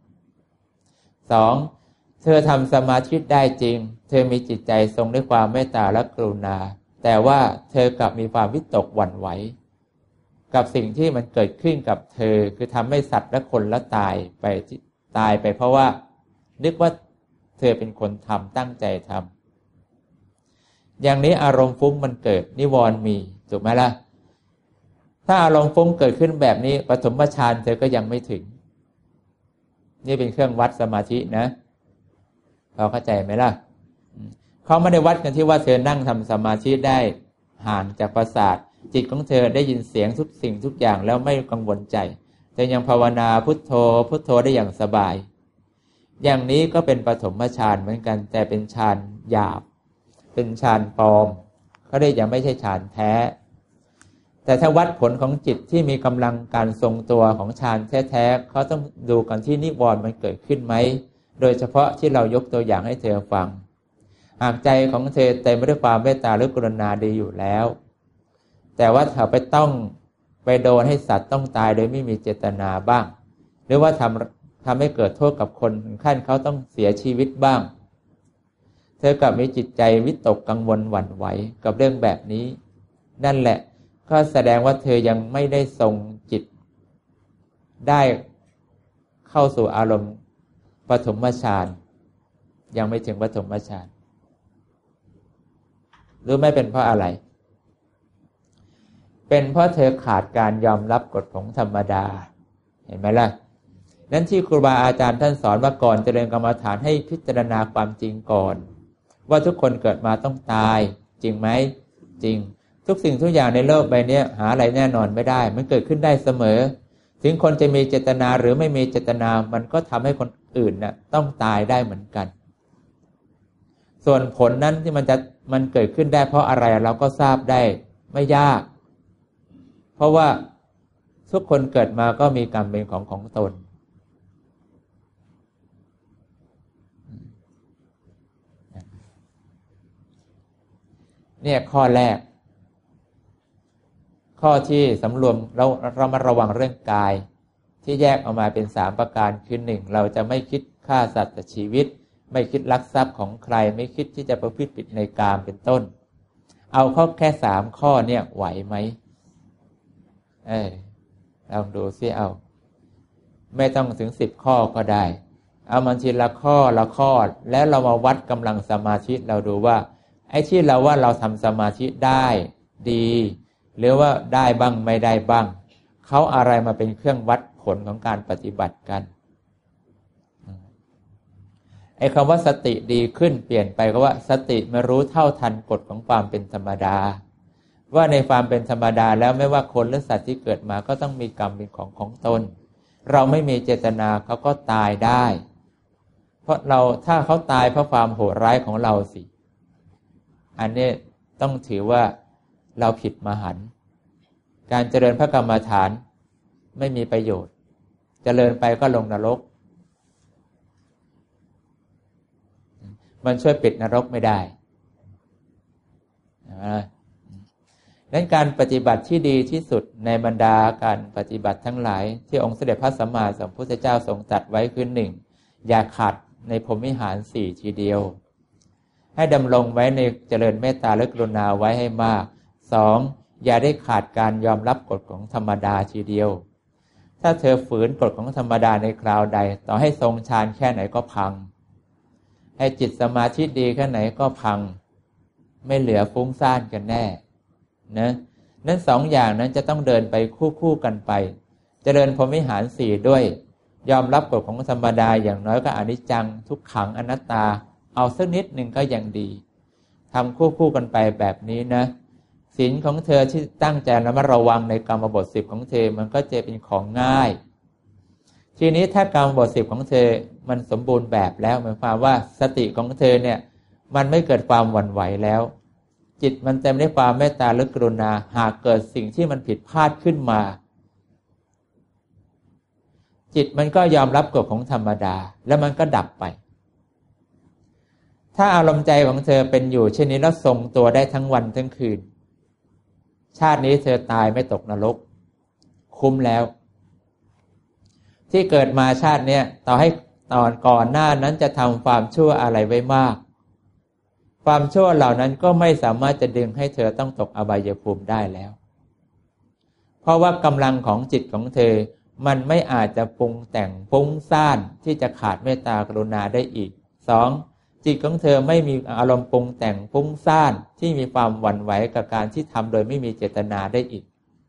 2. เธอทำสมาธิได้จริงเธอมีจิตใจทรงด้วยความเมตตาและกรุณาแต่ว่าเธอกลับมีความวิตกหวั่นไหวกับสิ่งที่มันเกิดขึ้นกับเธอคือทำให้สัตว์และคนละตายไปเพราะว่านึกว่าเธอเป็นคนทำตั้งใจทำอย่างนี้อารมณ์ฟุ้งมันเกิดนิวรณ์มีถูกไหมล่ะถ้าอารมณ์ฟุ้งเกิดขึ้นแบบนี้ปฐมฌานเธอก็ยังไม่ถึงนี่เป็นเครื่องวัดสมาธินะเราเข้าใจไหมล่ะเขาไม่ได้วัดกันที่ว่าเธอนั่งทำสมาธิได้ห่างจากประสาทจิตของเธอได้ยินเสียงทุกสิ่งทุกอย่างแล้วไม่กังวลใจเธอยังภาวนาพุทโธพุทโธได้อย่างสบายอย่างนี้ก็เป็นปฐมฌานเหมือนกันแต่เป็นฌานหยาบเป็นฌานปลอมเขาเรียกยังไม่ใช่ฌานแท้แต่ถ้าวัดผลของจิตที่มีกำลังการทรงตัวของฌานแท้ๆเขาต้องดูกันที่นิวรณ์มันเกิดขึ้นไหมโดยเฉพาะที่เรายกตัวอย่างให้เธอฟังหากใจของเธอเต็มไปด้วยความเมตตาและกรุณาดีอยู่แล้วแต่ว่าถ้าไปโดนให้สัตว์ต้องตายโดยไม่มีเจตนาบ้างหรือว่าทำให้เกิดโทษกับคนถึงขั้นเขาต้องเสียชีวิตบ้างเธอกลับมีจิตใจวิตกกังวลหวั่นไหวกับเรื่องแบบนี้นั่นแหละก็แสดงว่าเธอยังไม่ได้ทรงจิตได้เข้าสู่อารมณ์ปฐมฌานยังไม่ถึงปฐมฌานรู้ไหมเป็นเพราะอะไรเป็นเพราะเธอขาดการยอมรับกฎของธรรมดาเห็นไหมล่ะนั้นที่ครูบาอาจารย์ท่านสอนว่าก่อนเจริญกรรมฐานให้พิจารณาความจริงก่อนว่าทุกคนเกิดมาต้องตายจริงไหมจริงทุกสิ่งทุกอย่างในโลกใบนี้หาอะไรแน่นอนไม่ได้มันเกิดขึ้นได้เสมอถึงคนจะมีเจตนาหรือไม่มีเจตนามันก็ทำให้คนอื่นน่ะต้องตายได้เหมือนกันส่วนผลนั้นที่มันเกิดขึ้นได้เพราะอะไรเราก็ทราบได้ไม่ยากเพราะว่าทุกคนเกิดมาก็มีกรรมเป็นของตนเนี่ยข้อแรกข้อที่สำรวมเรามาระวังเรื่องกายที่แยกออกมาเป็น3ประการคือ1เราจะไม่คิดฆ่าสัตว์ชีวิตไม่คิดลักทรัพย์ของใครไม่คิดที่จะประพฤติผิดในกามเป็นต้นเอาข้อแค่3ข้อเนี่ยไหวไหมลองดูซิเอาไม่ต้องถึง10ข้อก็ได้เอามันทีละข้อละข้อแล้วเรามาวัดกำลังสมาธิเราดูว่าไอ้ที่เราว่าเราทำสมาธิได้ดีหรือว่าได้บ้างไม่ได้บ้างเขาอะไรมาเป็นเครื่องวัดผลของการปฏิบัติกันไอ้คำว่าสติดีขึ้นเปลี่ยนไปก็ว่าสติมารู้เท่าทันกฎของความเป็นธรรมดาว่าในความเป็นธรรมดาแล้วไม่ว่าคนหรือสัตว์ที่เกิดมาก็ต้องมีกรรมเป็นของตนเราไม่มีเจตนาเขาก็ตายได้เพราะถ้าเขาตายเพราะความโหดร้ายของเราสิอันนี้ต้องถือว่าเราผิดมหันต์การเจริญพระกรรมฐานไม่มีประโยชน์เจริญไปก็ลงนรกมันช่วยปิดนรกไม่ได้นั้นการปฏิบัติที่ดีที่สุดในบรรดาการปฏิบัติทั้งหลายที่องค์เสด็จพระสัมมาสัมพุทธเจ้าทรงตรัสไว้คือ 1. อย่าขาดในพรหมวิหาร4ทีเดียวให้ดำรงไว้ในเจริญเมตตาและกรุณาไว้ให้มาก 2. อย่าได้ขาดการยอมรับกฎของธรรมดาทีเดียวถ้าเธอฝืนกฎของธรรมดาในคราวใดต่อให้ทรงฌานแค่ไหนก็พังให้จิตสมาธิดีแค่ไหนก็พังไม่เหลือฟุ้งซ่านกันแน่นะนั้น2อย่างนั้นจะต้องเดินไปคู่กันไปเจริญพรหมวิหาร4ด้วยยอมรับกฎของธรรมดาอย่างน้อยก็อนิจจังทุกขังอนัตตาเอาสักนิดหนึ่งก็ยังดีทำคู่กันไปแบบนี้นะศีลของเธอที่ตั้งใจระมัดระวังในกรรมบท10ของเธอมันก็จะเป็นของง่ายทีนี้ถ้ากรรมบท10ของเธอมันสมบูรณ์แบบแล้วหมายความว่าสติของเธอเนี่ยมันไม่เกิดความหวั่นไหวแล้วจิตมันเต็มด้วยความเมตตาและกรุณาหากเกิดสิ่งที่มันผิดพลาดขึ้นมาจิตมันก็ยอมรับกฎของธรรมดาแล้วมันก็ดับไปถ้าอารมณ์ใจของเธอเป็นอยู่เช่นนี้แล้วทรงตัวได้ทั้งวันทั้งคืนชาตินี้เธอตายไม่ตกนรกคุ้มแล้วที่เกิดมาชาติเนี้ยต่อให้ตอนก่อนหน้านั้นจะทำความชั่วอะไรไว้มากความชั่วเหล่านั้นก็ไม่สามารถจะดึงให้เธอต้องตกอบายภูมิได้แล้วเพราะว่ากำลังของจิตของเธอมันไม่อาจจะปรุงแต่งฟุ้งซ่านที่จะขาดเมตตากรุณาได้อีก2จิตของเธอไม่มีอารมณ์ปรุงแต่งฟุ้งซ่านที่มีความหวั่นไหวกับการที่ทำโดยไม่มีเจตนาได้อีก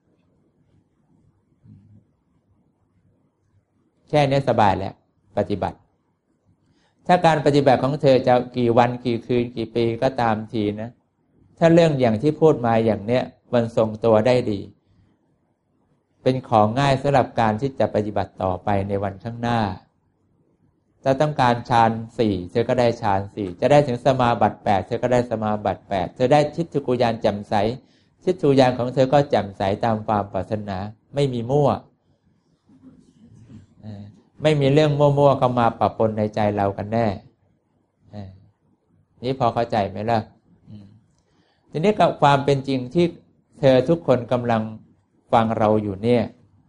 แค่นี้สบายแล้วปฏิบัติถ้าการปฏิบัติของเธอจะกี่วันกี่คืนกี่ปีก็ตามทีนะถ้าเรื่องอย่างที่พูดมาอย่างเนี้ยมันทรงตัวได้ดีเป็นของง่ายสำหรับการที่จะปฏิบัติต่อไปในวันข้างหน้าถ้าต้องการฌาน4เธอก็ได้ฌาน4จะได้ถึงสมาบัติ8เธอก็ได้สมาบัติ8เธอได้ทิฏฐุกุญาณแจ่มใสทิฏฐุญาณของเธอก็แจ่มใสตามความปรารถนาไม่มีมั่วไม่มีเรื่องมั่วๆเข้ามาปะปนในใจเรากันแน่นี่พอเข้าใจไหมล่ะทีนี้กับความเป็นจริงที่เธอทุกคนกำลังฟังเราอยู่เนี่ย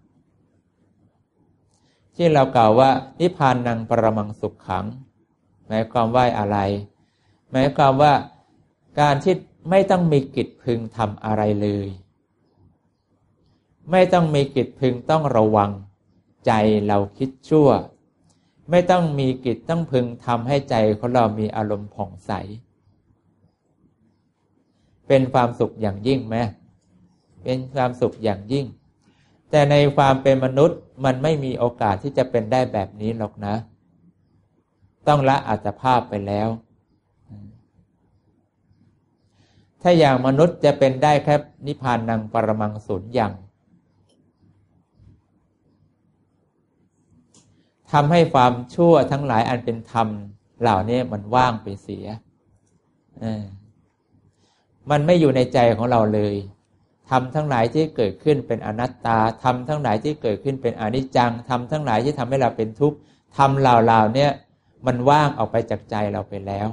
ที่เรากล่าวว่านิพพานังปรมังสุขขังหมายความว่าอะไรหมายความว่าการที่ไม่ต้องมีกิจพึงทำอะไรเลยไม่ต้องมีกิจพึงต้องระวังใจเราคิดชั่วไม่ต้องมีกิจต้องพึงทำให้ใจของเรามีอารมณ์ผ่องใสเป็นความสุขอย่างยิ่งไหมเป็นความสุขอย่างยิ่งแต่ในความเป็นมนุษย์มันไม่มีโอกาสที่จะเป็นได้แบบนี้หรอกนะต้องละอัตภาพไปแล้วถ้าอย่างมนุษย์จะเป็นได้แค่นิพพานังปรมังสุญญังทำให้ความชั่วทั้งหลายอันเป็นธรรมเหล่านี้มันว่างไปเสียมันไม่อยู่ในใจของเราเลยธรรมทั้งหลายที่เกิดขึ้นเป็นอนัตตาธรรมทั้งหลายที่เกิดขึ้นเป็นอนิจจังธรรมทั้งหลายที่ทำให้เราเป็นทุกข์ธรรมเหล่าๆเนี่ยมันว่างออกไปจากใจเราไปแล้ว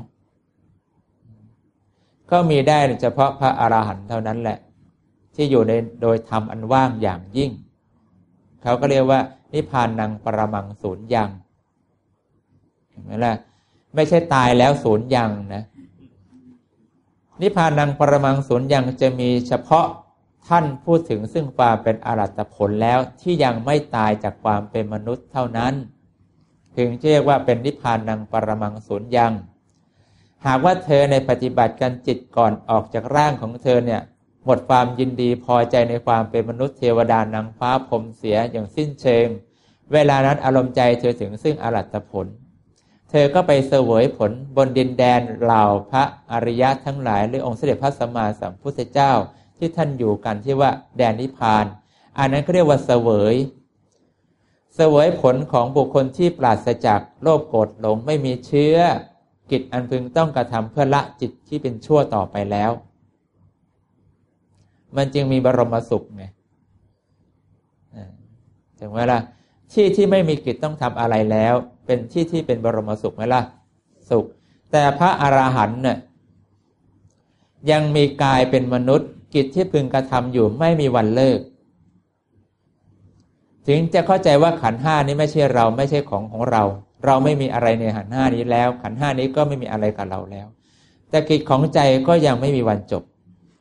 ก็มีได้เฉพาะพระอรหันต์เท่านั้นแหละที่อยู่ในโดยธรรมอันว่างอย่างยิ่งเขาก็เรียกว่านิพพานังปรมังสูญญังเห็นไหมล่ะไม่ใช่ตายแล้วสูญญังนะนิพพานังปรมังสูญญังจะมีเฉพาะท่านพูดถึงซึ่งความเป็นอรหัตผลแล้วที่ยังไม่ตายจากความเป็นมนุษย์เท่านั้นถึงเรียกว่าเป็นนิพพานังปรมังสูญญังหากว่าเธอในปฏิบัติการจิตก่อนออกจากร่างของเธอเนี่ยหมดความยินดีพอใจในความเป็นมนุษย์เทวดานางฟ้าพรหมเสียอย่างสิ้นเชิงเวลานั้นอารมณ์ใจเธอถึงซึ่งอรหัตผลเธอก็ไปเสวยผลบนดินแดนเหล่าพระอริยะทั้งหลายหรือองค์เสด็จพระสัมมาสัมพุทธเจ้าที่ท่านอยู่กันที่ว่าแดนนิพพานอันนั้นเขาเรียกว่าเสวยผลของบุคคลที่ปราศจากโลภโกรธหลงไม่มีเชื้อกิจอันพึงต้องกระทำเพื่อละจิตที่เป็นชั่วต่อไปแล้วมันจึงมีบรมสุขไงถึงเวลาที่ไม่มีกิจต้องทำอะไรแล้วเป็นที่เป็นบรมสุขไหมล่ะสุขแต่พระอรหันต์เนี่ยยังมีกายเป็นมนุษย์กิจที่พึงกระทำอยู่ไม่มีวันเลิกถึงจะเข้าใจว่าขันธ์ห้านี้ไม่ใช่เราไม่ใช่ของเราเราไม่มีอะไรในขันธ์ห้านี้แล้วขันธ์ห้านี้ก็ไม่มีอะไรกับเราแล้วแต่กิจของใจก็ยังไม่มีวันจบ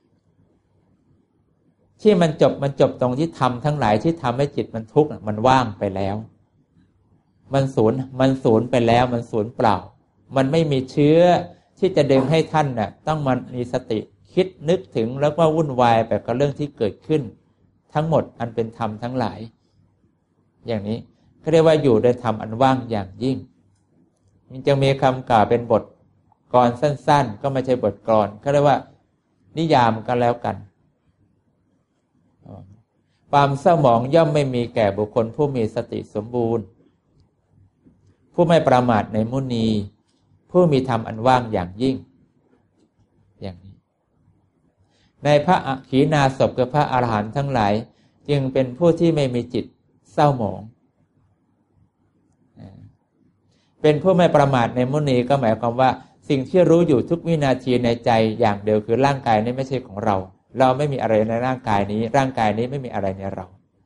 ที่มันจบตรงที่ทำทั้งหลายที่ทำให้จิตมันทุกข์มันว่างไปแล้วมันสูญไปแล้วมันสูญเปล่ามันไม่มีเชื้อที่จะดึงให้ท่านน่ะต้องมามีสติคิดนึกถึงแล้วก็วุ่นวายไปกับเรื่องที่เกิดขึ้นทั้งหมดอันเป็นธรรมทั้งหลายอย่างนี้เขาเรียกว่าอยู่โดยธรรมอันว่างอย่างยิ่งมันจะมีคำกล่าวเป็นบทกลอนสั้นๆก็ไม่ใช่บทกลอนเขาเรียกว่านิยามกันแล้วกันความเศร้าหมองย่อมไม่มีแก่บุคคลผู้มีสติสมบูรณ์ผู้ไม่ประมาทในมุนีผู้มีธรรมอันว่างอย่างยิ่งอย่างนี้ในพระอขีณาสพกับพระอรหันต์ทั้งหลายจึงเป็นผู้ที่ไม่มีจิตเศร้าหมองเป็นผู้ไม่ประมาทในมุนีก็หมายความว่าสิ่งที่รู้อยู่ทุกวินาทีในใจอย่างเดียวคือร่างกายนี้ไม่ใช่ของเราเราไม่มีอะไรในร่างกายนี้ร่างกายนี้ไม่มีอะไรในเรา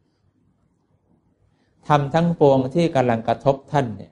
ทำทั้งปวงที่กำลังกระทบท่านเนี่ย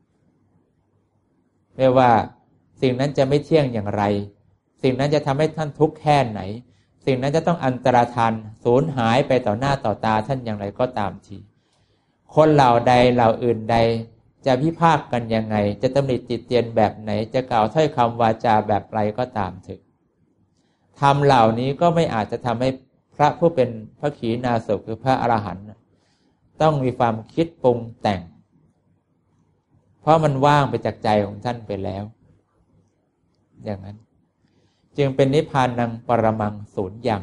ไม่ว่าสิ่งนั้นจะไม่เที่ยงอย่างไรสิ่งนั้นจะทำให้ท่านทุกข์แค่ไหนสิ่งนั้นจะต้องอันตรธานสูญหายไปต่อหน้าต่อตาท่านอย่างไรก็ตามทีคนเหล่าใดเหล่าอื่นใดจะพิพากษ์กันยังไงจะตำหนิติเตียนแบบไหนจะกล่าวถ้อยคำวาจาแบบไรก็ตามเถอะธรรมเหล่านี้ก็ไม่อาจจะทำให้พระผู้เป็นพระขีณาสพคือพระอรหันต์ต้องมีความคิดปรุงแต่งเพราะมันว่างไปจากใจของท่านไปแล้วอย่างนั้นจึงเป็นนิพพานังปรมังสูญญัง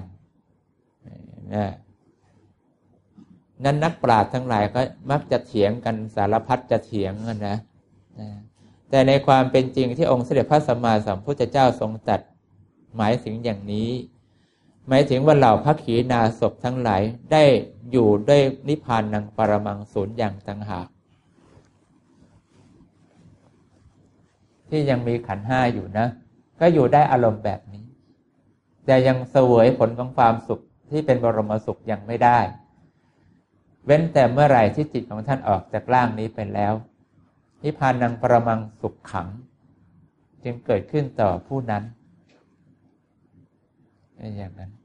นั้นนักปราชญ์ทั้งหลายก็มักจะเถียงกันสารพัดจะเถียงกันนะแต่ในความเป็นจริงที่องค์เสด็จพระสัมมาสัมพุทธเจ้าทรงตรัสหมายถึงอย่างนี้หมายถึงว่าเหล่าพระขีณาสพทั้งหลายได้อยู่ด้วยนิพพานังปรมังสูญญังต่างหากที่ยังมีขันธ์ห้าอยู่นะก็อยู่ได้อารมณ์แบบนี้แต่ยังเสวยผลของความสุขที่เป็นบรมสุขยังไม่ได้เว้นแต่เมื่อไหร่ที่จิตของท่านออกจากร่างนี้ไปแล้วนิพพานังปรมังสุขขังจึงเกิดขึ้นต่อผู้นั้นอย่างนั้น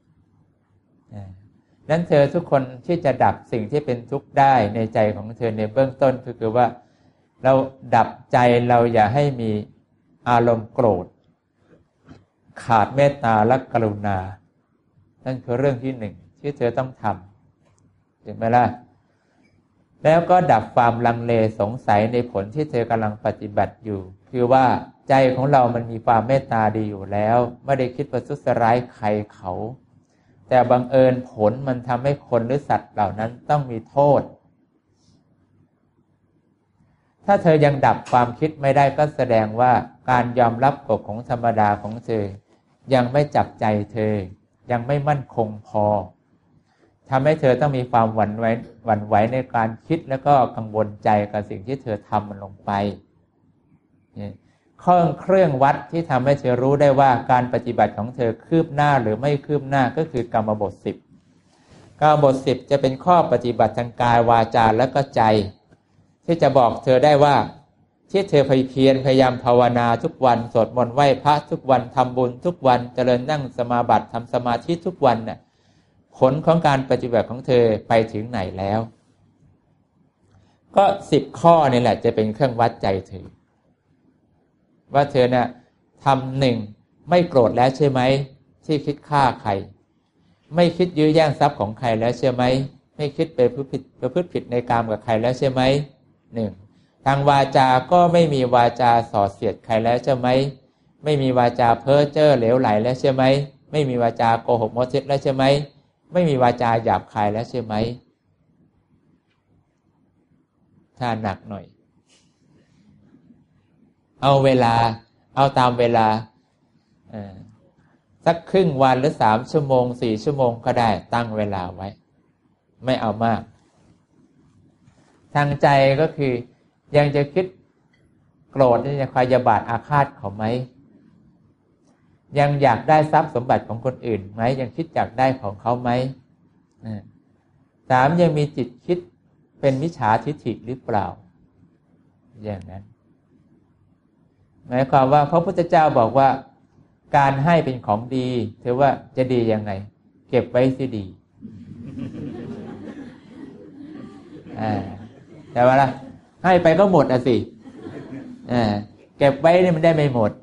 นั้นเธอทุกคนที่จะดับสิ่งที่เป็นทุกข์ได้ในใจของเธอในเบื้องต้นคือว่าเราดับใจเราอย่าให้มีอารมณ์โกรธขาดเมตตาและกรุณานั่นคือเรื่องที่หนึ่งที่เธอต้องทำเห็นไหมล่ะแล้วก็ดับความลังเลสงสัยในผลที่เธอกำลังปฏิบัติอยู่คือว่าใจของเรามันมีความเมตตาดีอยู่แล้วไม่ได้คิดประทุษร้ายใครเขาแต่บังเอิญผลมันทำให้คนหรือสัตว์เหล่านั้นต้องมีโทษถ้าเธอยังดับความคิดไม่ได้ก็แสดงว่าการยอมรับกฎของธรรมดาของเธอยังไม่จับใจเธอยังไม่มั่นคงพอทำให้เธอต้องมีความหวั่นไหวในการคิดแล้วก็กังวลใจกับสิ่งที่เธอทำมันลงไปเครื่องวัดที่ทำให้เธอรู้ได้ว่าการปฏิบัติของเธอคืบหน้าหรือไม่คืบหน้าก็คือกรรมบท10กรรมบท10จะเป็นข้อปฏิบัติทางกายวาจาและก็ใจที่จะบอกเธอได้ว่าที่เธอพยายามภาวนาทุกวันสวดมนต์ไหว้พระทุกวันทำบุญทุกวันเจริญนั่งสมาบัติทำสมาธิทุกวันน่ะผลของการปฏิบัติของเธอไปถึงไหนแล้วก็10ข้อนี่แหละจะเป็นเครื่องวัดใจเธอว่าเธอน่ะทำหนึ่งไม่โกรธแล้วใช่ไหมที่คิดฆ่าใครไม่คิดยื้อแย่งทรัพย์ของใครแล้วใช่ไหมไม่คิดไปประพฤติผิดในกามกับใครแล้วใช่ไหมหนึ่งทางวาจาก็ไม่มีวาจาส่อเสียดใครแล้วใช่ไหมไม่มีวาจาเพ้อเจ้อเหลวไหลแล้วใช่ไหมไม่มีวาจาโกหกมดเท็จแล้วใช่ไหมไม่มีวาจาหยาบคายแล้วใช่ไหมถ้าหนักหน่อยเอาตามเวลาสักครึ่งวันหรือ3 ชั่วโมง4 ชั่วโมงก็ได้ตั้งเวลาไว้ไม่เอามากทางใจก็คือยังจะคิดโกรธนี่จะพยาบาทอาฆาตเขาไหมยังอยากได้ทรัพย์สมบัติของคนอื่นไหมยังคิดอยากได้ของเขาไหม3ยังมีจิตคิดเป็นมิจฉาทิฏฐิหรือเปล่าอย่างนั้นหมายความว่าพระพุทธเจ้าบอกว่าการให้เป็นของดีเธอว่าจะดียังไงเก็บไว้สิดีแต่ว่าล่ะให้ไปก็หมดสิเก็บไว้เนี่ยมันได้ไม่หมด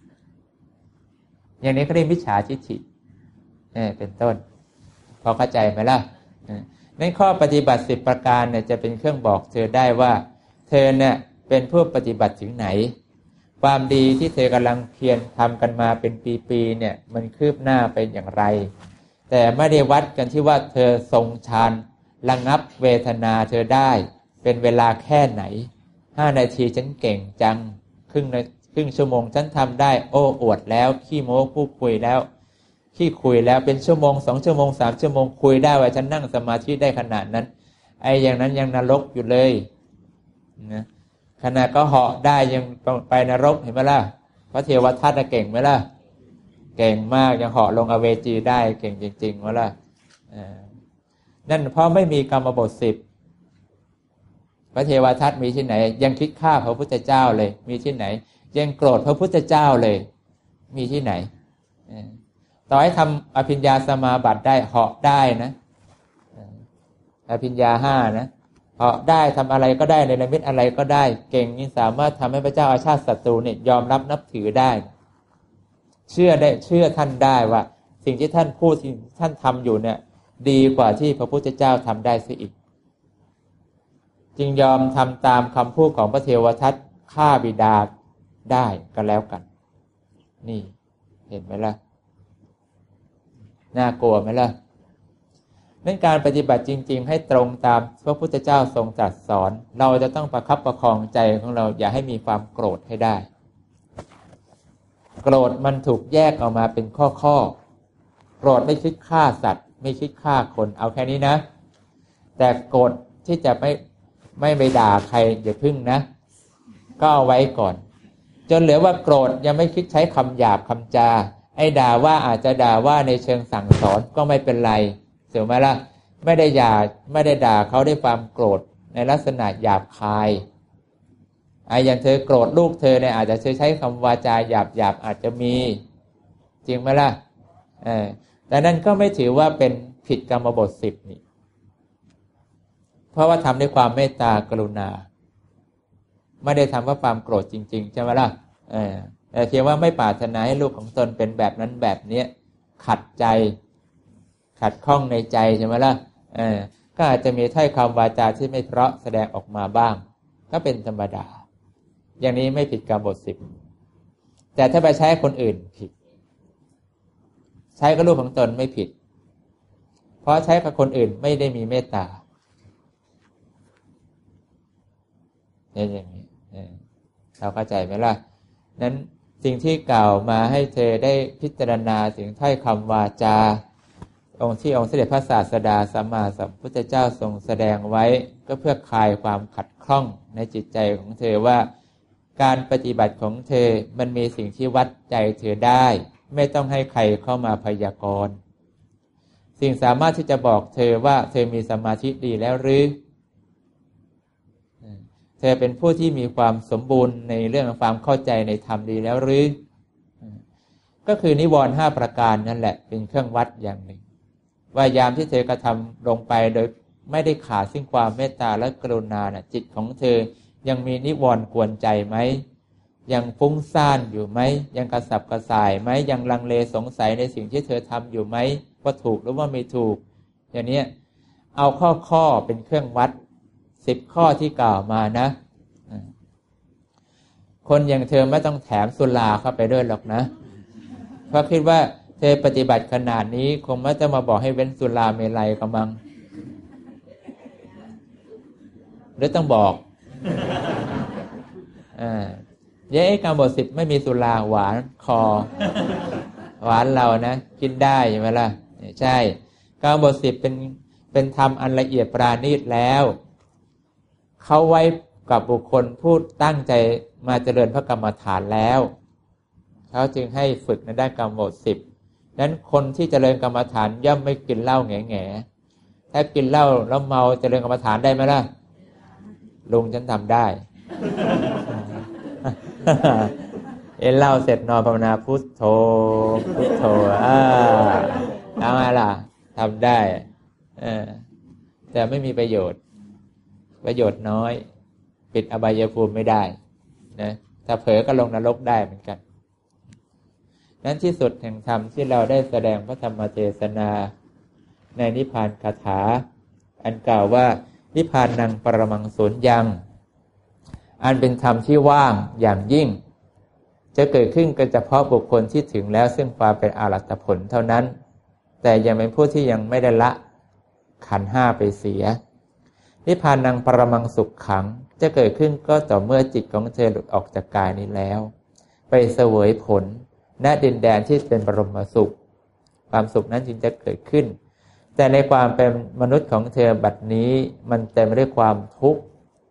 อย่างนี้เขาเรียกมิจฉาทิฏฐิเป็นต้นพอเข้าใจไหมล่ะในข้อปฏิบัติ10ประการเนี่ยจะเป็นเครื่องบอกเธอได้ว่าเธอเนี่ยเป็นผู้ปฏิบัติถึงไหนความดีที่เธอกำลังเพียรทำกันมาเป็นปีๆเนี่ยมันคืบหน้าเป็นอย่างไรแต่ไม่ได้วัดกันที่ว่าเธอทรงฌานระงับเวทนาเธอได้เป็นเวลาแค่ไหน5 นาทีฉันเก่งจังครึ่งชั่วโมงฉันทำได้โอ้อวดแล้วขี้โม้คู่คุยแล้วขี้คุยแล้วเป็นชั่วโมง2 ชั่วโมง3 ชั่วโมงคุยได้ว่าฉันนั่งสมาธิได้ขนาดนั้นไอ้อย่างนั้นยังนรกอยู่เลยนะขณะก็เหาะได้ยังไปนรกเห็นไหมล่ะพระเทวทัตเก่งไหมล่ะเก่งมากยังเหาะลงอเวจีได้เก่งจริงๆไหมล่ะนั่นเพราะไม่มีกรรมบท10พระเทวทัตมีที่ไหนยังคิดฆ่าพระพุทธเจ้าเลยมีที่ไหนยังโกรธพระพุทธเจ้าเลยมีที่ไหนต่อให้ทำอภิญญาสมาบัติได้เหาะได้นะอภิญญา5นะเหาะได้ทำอะไรก็ได้ในนิมิตอะไรก็ได้เก่งนี่สามารถทำให้พระเจ้าอาชาติศัตรูเนี่ยยอมรับนับถือได้เชื่อท่านได้ว่าสิ่งที่ท่านพูดสิ่งที่ท่านทำอยู่เนี่ยดีกว่าที่พระพุทธเจ้าทำได้เสียอีกจึงยอมทำตามคำพูดของพระเทวทัตฆ่าบิดาได้ก็แล้วกันนี่เห็นไหมล่ะน่ากลัวไหมล่ะนั่นการปฏิบัติจริงๆให้ตรงตามพระพุทธเจ้าทรงตรัสสอนเราจะต้องประคับประคองใจของเราอย่าให้มีความโกรธให้ได้โกรธมันถูกแยกออกมาเป็นข้อโกรธไม่คิดฆ่าสัตว์ไม่คิดฆ่าคนเอาแค่นี้นะแต่โกรธที่จะไม่ไปด่าใครอย่าพึ่งนะก็เอาไว้ก่อนจนเหลือว่าโกรธยังไม่คิดใช้คำหยาบคำจาไอ้ด่าว่าอาจจะด่าว่าในเชิงสั่งสอนก็ไม่เป็นไรเสียไหมล่ะไม่ได้ด่าเขาด้วยความโกรธในลักษณะหยาบคายอย่างเธอโกรธลูกเธอเนี่ยอาจจะใช้คำวาจาหยาบอาจจะมีจริงไหมล่ะแต่นั่นก็ไม่ถือว่าเป็นผิดกรรมบท10นี่เพราะว่าทำด้วยความเมตตากรุณาไม่ได้ทำเพราะความโกรธจริงๆใช่ไหมล่ะแต่เพียงว่าไม่ปรารถนาให้ลูกของตนเป็นแบบนั้นแบบนี้ขัดใจขัดข้องในใจใช่ไหมล่ะก็อาจจะมีถ้อยคำวาจาที่ไม่เพราะแสดงออกมาบ้างก็เป็นธรรมดาอย่างนี้ไม่ผิดกรรมบท10แต่ถ้าไปใช้คนอื่นผิดใช้กับลูกของตนไม่ผิดเพราะใช้กับคนอื่นไม่ได้มีเมตตาอย่างนี้เราเข้าใจไหมล่ะนั้นสิ่งที่กล่าวมาให้เธอได้พิจารณาถึงถ้อยคำวาจาองค์เสด็จพระศาสดาสัมมาสัมพุทธเจ้าทรงแสดงไว้ก็เพื่อคลายความขัดข้องในจิตใจของเธอว่าการปฏิบัติของเธอมันมีสิ่งที่วัดใจเธอได้ไม่ต้องให้ใครเข้ามาพยากรณ์สิ่งสามารถที่จะบอกเธอว่าเธอมีสมาธิดีแล้วหรือเธอเป็นผู้ที่มีความสมบูรณ์ในเรื่องความเข้าใจในธรรมดีแล้วหรือก็คือนิวรณ์5ประการนั่นแหละเป็นเครื่องวัดอย่างหนึ่งว่ายามที่เธอกระทำลงไปโดยไม่ได้ขาดซึ่งความเมตตาและกรุณาจิตของเธอยังมีนิวรณ์กวนใจไหมยังฟุ้งซ่านอยู่ไหมยังกระสับกระส่ายไหมยังลังเลสงสัยในสิ่งที่เธอทำอยู่ไหมว่าถูกหรือว่าไม่ถูกอย่างนี้เอาข้อเป็นเครื่องวัด10ข้อที่กล่าวมานะคนอย่างเธอไม่ต้องแถมสุราเข้าไปด้วยหรอกนะเพราะคิดว่าเธอปฏิบัติขนาดนี้คงไม่ต้องมาบอกให้เว้นสุราเมลัยกำลังหรือต้องบอกเย้กรรมบท10ไม่มีสุราหวานคอหวานเรานะกินได้ใช่ไหมล่ะใช่กรรมบท10เป็นธรรมอันละเอียดปราณีตแล้วเขาไว้กับบุคคลผู้ตั้งใจมาเจริญพระกรรมฐานแล้วเขาจึงให้ฝึกในด้านกรรมบท10นั้นคนที่เจริญกรรมฐานย่อมไม่กินเหล้าแง่ๆถ้ากินเหล้าแล้วเมาเจริญกรรมฐานได้ไหมล่ะลุงฉันทำได้เหล้าเสร็จนอนภาวนาพุทโธพุทโธเอาไงล่ะทำได้แต่ไม่มีประโยชน์น้อยปิดอบายภูมิไม่ได้นะถ้าเผลอก็ลงนรกได้เหมือนกันนั้นที่สุดแห่งธรรมที่เราได้แสดงพระธรรมเทศนาในนิพพานคาถาอันกล่าวว่านิพพานังปรมังสุญญังอันเป็นธรรมที่ว่างอย่างยิ่งจะเกิดขึ้นก็เฉพาะบุคคลที่ถึงแล้วซึ่งความเป็นอรหัตผลเท่านั้นแต่ยังเป็นผู้ที่ยังไม่ได้ละขันธ์5ไปเสียนิพพานังปรมังสุขขังจะเกิดขึ้นก็ต่อเมื่อจิตของเธอหลุดออกจากกายนี้แล้วไปเสวยผลณดินแดนที่เป็นบรมสุขความสุขนั้นจึงจะเกิดขึ้นแต่ในความเป็นมนุษย์ของเธอบัดนี้มันเต็มไปด้วยความทุกข์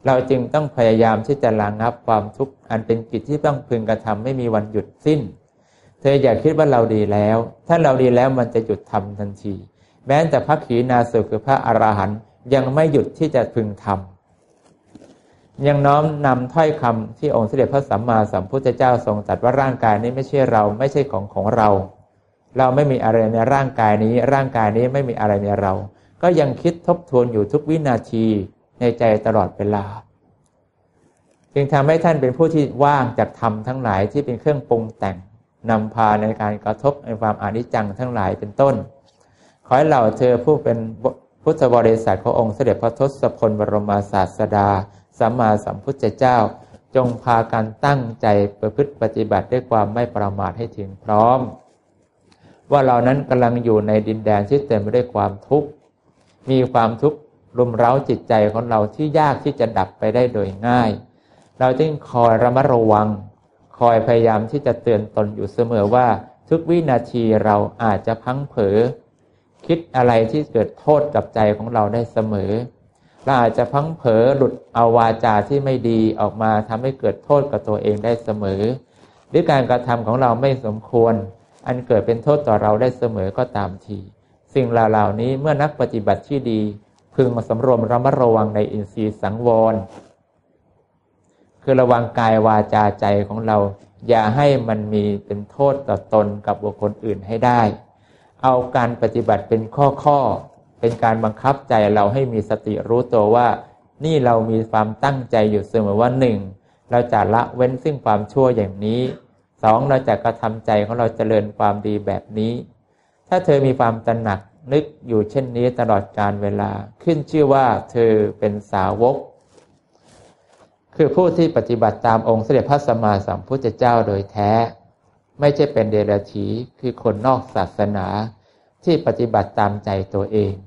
เราจึงต้องพยายามที่จะระงับความทุกข์อันเป็นกิจที่ต้องพึงกระทำไม่มีวันหยุดสิ้นเธออย่าคิดว่าเราดีแล้วถ้าเราดีแล้วมันจะหยุดทำทันทีแม้แต่พระขีณาสพคือพระอรหันต์ยังไม่หยุดที่จะพึงทำยังน้อมนำถ้อยคำที่องค์สมเด็จพระสัมมาสัมพุทธเจ้าทรงตรัสว่าร่างกายนี้ไม่ใช่เราไม่ใช่ของเราเราไม่มีอะไรในร่างกายนี้ร่างกายนี้ไม่มีอะไรในเราก็ยังคิดทบทวนอยู่ทุกวินาทีในใจตลอดเวลาจึงทำให้ท่านเป็นผู้ที่ว่างจากธรรมทั้งหลายที่เป็นเครื่องปรุงแต่งนำพาในการกระทบในความอนิจจังทั้งหลายเป็นต้นขอให้เหล่าเธอผู้เป็นพุทธบริษัทขององค์เสด็จพระทศพลบรมศาสดาสัมมาสัมพุทธเจ้าจงพากันตั้งใจประพฤติปฏิบัติด้วยความไม่ประมาทให้ถึงพร้อมว่าเรานั้นกำลังอยู่ในดินแดนที่เต็มไปด้วยความทุกข์มีความทุกข์รุมเร้าจิตใจของเราที่ยากที่จะดับไปได้โดยง่ายเราจึงคอยระมัดระวังคอยพยายามที่จะเตือนตนอยู่เสมอว่าทุกวินาทีเราอาจจะพลั้งเผลอคิดอะไรที่เกิดโทษกับใจของเราได้เสมอเราอาจจะพลั้งเผลอหลุดเอาวาจาที่ไม่ดีออกมาทำให้เกิดโทษกับตัวเองได้เสมอหรือการกระทำของเราไม่สมควรอันเกิดเป็นโทษต่อเราได้เสมอก็ตามทีสิ่งเหล่านี้เมื่อนักปฏิบัติที่ดีพึงสำรวมระมัดระวังในอินทรีย์สังวรคือระวังกายวาจาใจของเราอย่าให้มันมีเป็นโทษต่อตนกับบุคคลอื่นให้ได้เอาการปฏิบัติเป็นข้อเป็นการบังคับใจเราให้มีสติรู้ตัวว่านี่เรามีความตั้งใจอยู่เสมอว่า 1. เราจะละเว้นซึ่งความชั่วอย่างนี้ 2. เราจะกระทำใจของเราเจริญความดีแบบนี้ถ้าเธอมีความตระหนักนึกอยู่เช่นนี้ตลอดกาลเวลาขึ้นชื่อว่าเธอเป็นสาวกคือผู้ที่ปฏิบัติตามองค์เสด็จพระสัมมาสัมพุทธเจ้าโดยแท้ไม่ใช่เป็นเดรัจฉีคือคนนอกศาสนาที่ปฏิบัติตามใจตัวเอง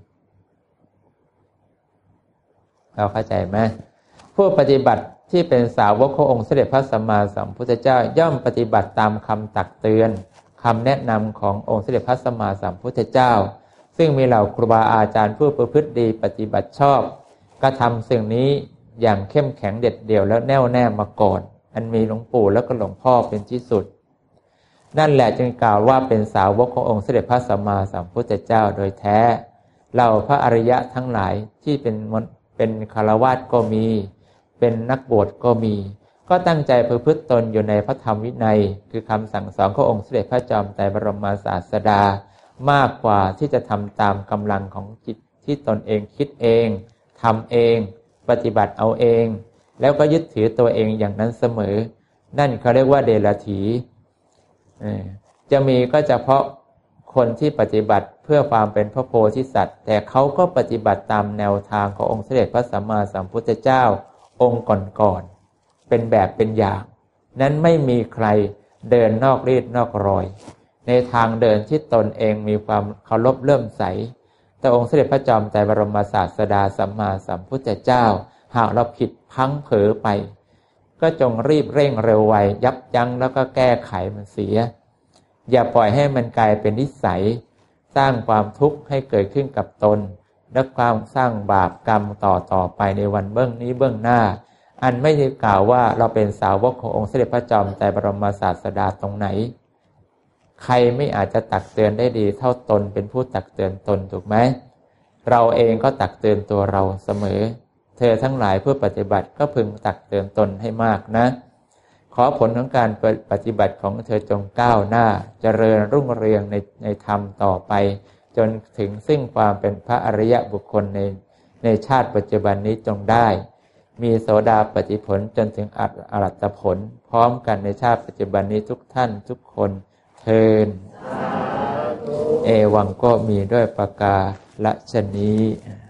เราเข้าใจไหมผู้ปฏิบัติที่เป็นสาวกขององค์เสด็จพระสัมมาสัมพุทธเจ้าย่อมปฏิบัติตามคำตักเตือนคำแนะนำขององค์เสด็จพระสัมมาสัมพุทธเจ้าซึ่งมีเหล่าครูบาอาจารย์ผู้ประพฤติดีปฏิบัติชอบกระทำสิ่งนี้อย่างเข้มแข็งเด็ดเดี่ยวแล้วแน่วแน่มาก่อนอันมีหลวงปู่แล้วก็หลวงพ่อเป็นที่สุดนั่นแหละจึงกล่าวว่าเป็นสาวกขององค์เสด็จพระสัมมาสัมพุทธเจ้าโดยแท้เหล่าพระอริยะทั้งหลายที่เป็นฆราวาสก็มีเป็นนักบวชก็มีก็ตั้งใจประพฤติตนอยู่ในพระธรรมวินัยคือคำสั่งสอนขององค์เสด็จพระจอมไตรบรมศาสดามากกว่าที่จะทำตามกำลังของจิตที่ตนเองคิดเองทำเองปฏิบัติเอาเองแล้วก็ยึดถือตัวเองอย่างนั้นเสมอนั่นเขาเรียกว่าเดรัจฉีจะมีก็เฉพาะคนที่ปฏิบัติเพื่อความเป็นพระโพธิสัตว์แต่เขาก็ปฏิบัติตามแนวทางขององค์เสด็จพระสัมมาสัมพุทธเจ้าองค์ก่อนๆเป็นแบบเป็นอย่างนั้นไม่มีใครเดินนอกรีดนอกรอยในทางเดินที่ตนเองมีความเคารพเลื่อมใสแต่องค์เสด็จพระจอมไตรบรมศาสดาสัมมาสัมพุทธเจ้าหากเราผิดพลั้งเผลอไปก็จงรีบเร่งเร็วไวยับยั้งแล้วก็แก้ไขมันเสียอย่าปล่อยให้มันกลายเป็นนิสัยสร้างความทุกข์ให้เกิดขึ้นกับตนและความสร้างบาปกรรมต่อไปในวันเบื้องนี้เบื้องหน้าอันไม่ได้กล่าวว่าเราเป็นสาวกขององค์เสด็จพระจอมไตรบรมศาสดาตรงไหนใครไม่อาจจะตักเตือนได้ดีเท่าตนเป็นผู้ตักเตือนตนถูกไหมเราเองก็ตักเตือนตัวเราเสมอเธอทั้งหลายเพื่อปฏิบัติก็พึงตักเตือนตนให้มากนะขอผลของการปฏิบัติของเธอจงก้าวหน้าเจริญรุ่งเรืองในธรรมต่อไปจนถึงซึ่งความเป็นพระอริยบุคคลในชาติปัจจุบันนี้จงได้มีโสดาปัตติผลจนถึงอรหัตผลพร้อมกันในชาติปัจจุบันนี้ทุกท่านทุกคนเทินเอวังก็มีด้วยประกาศฉะนี้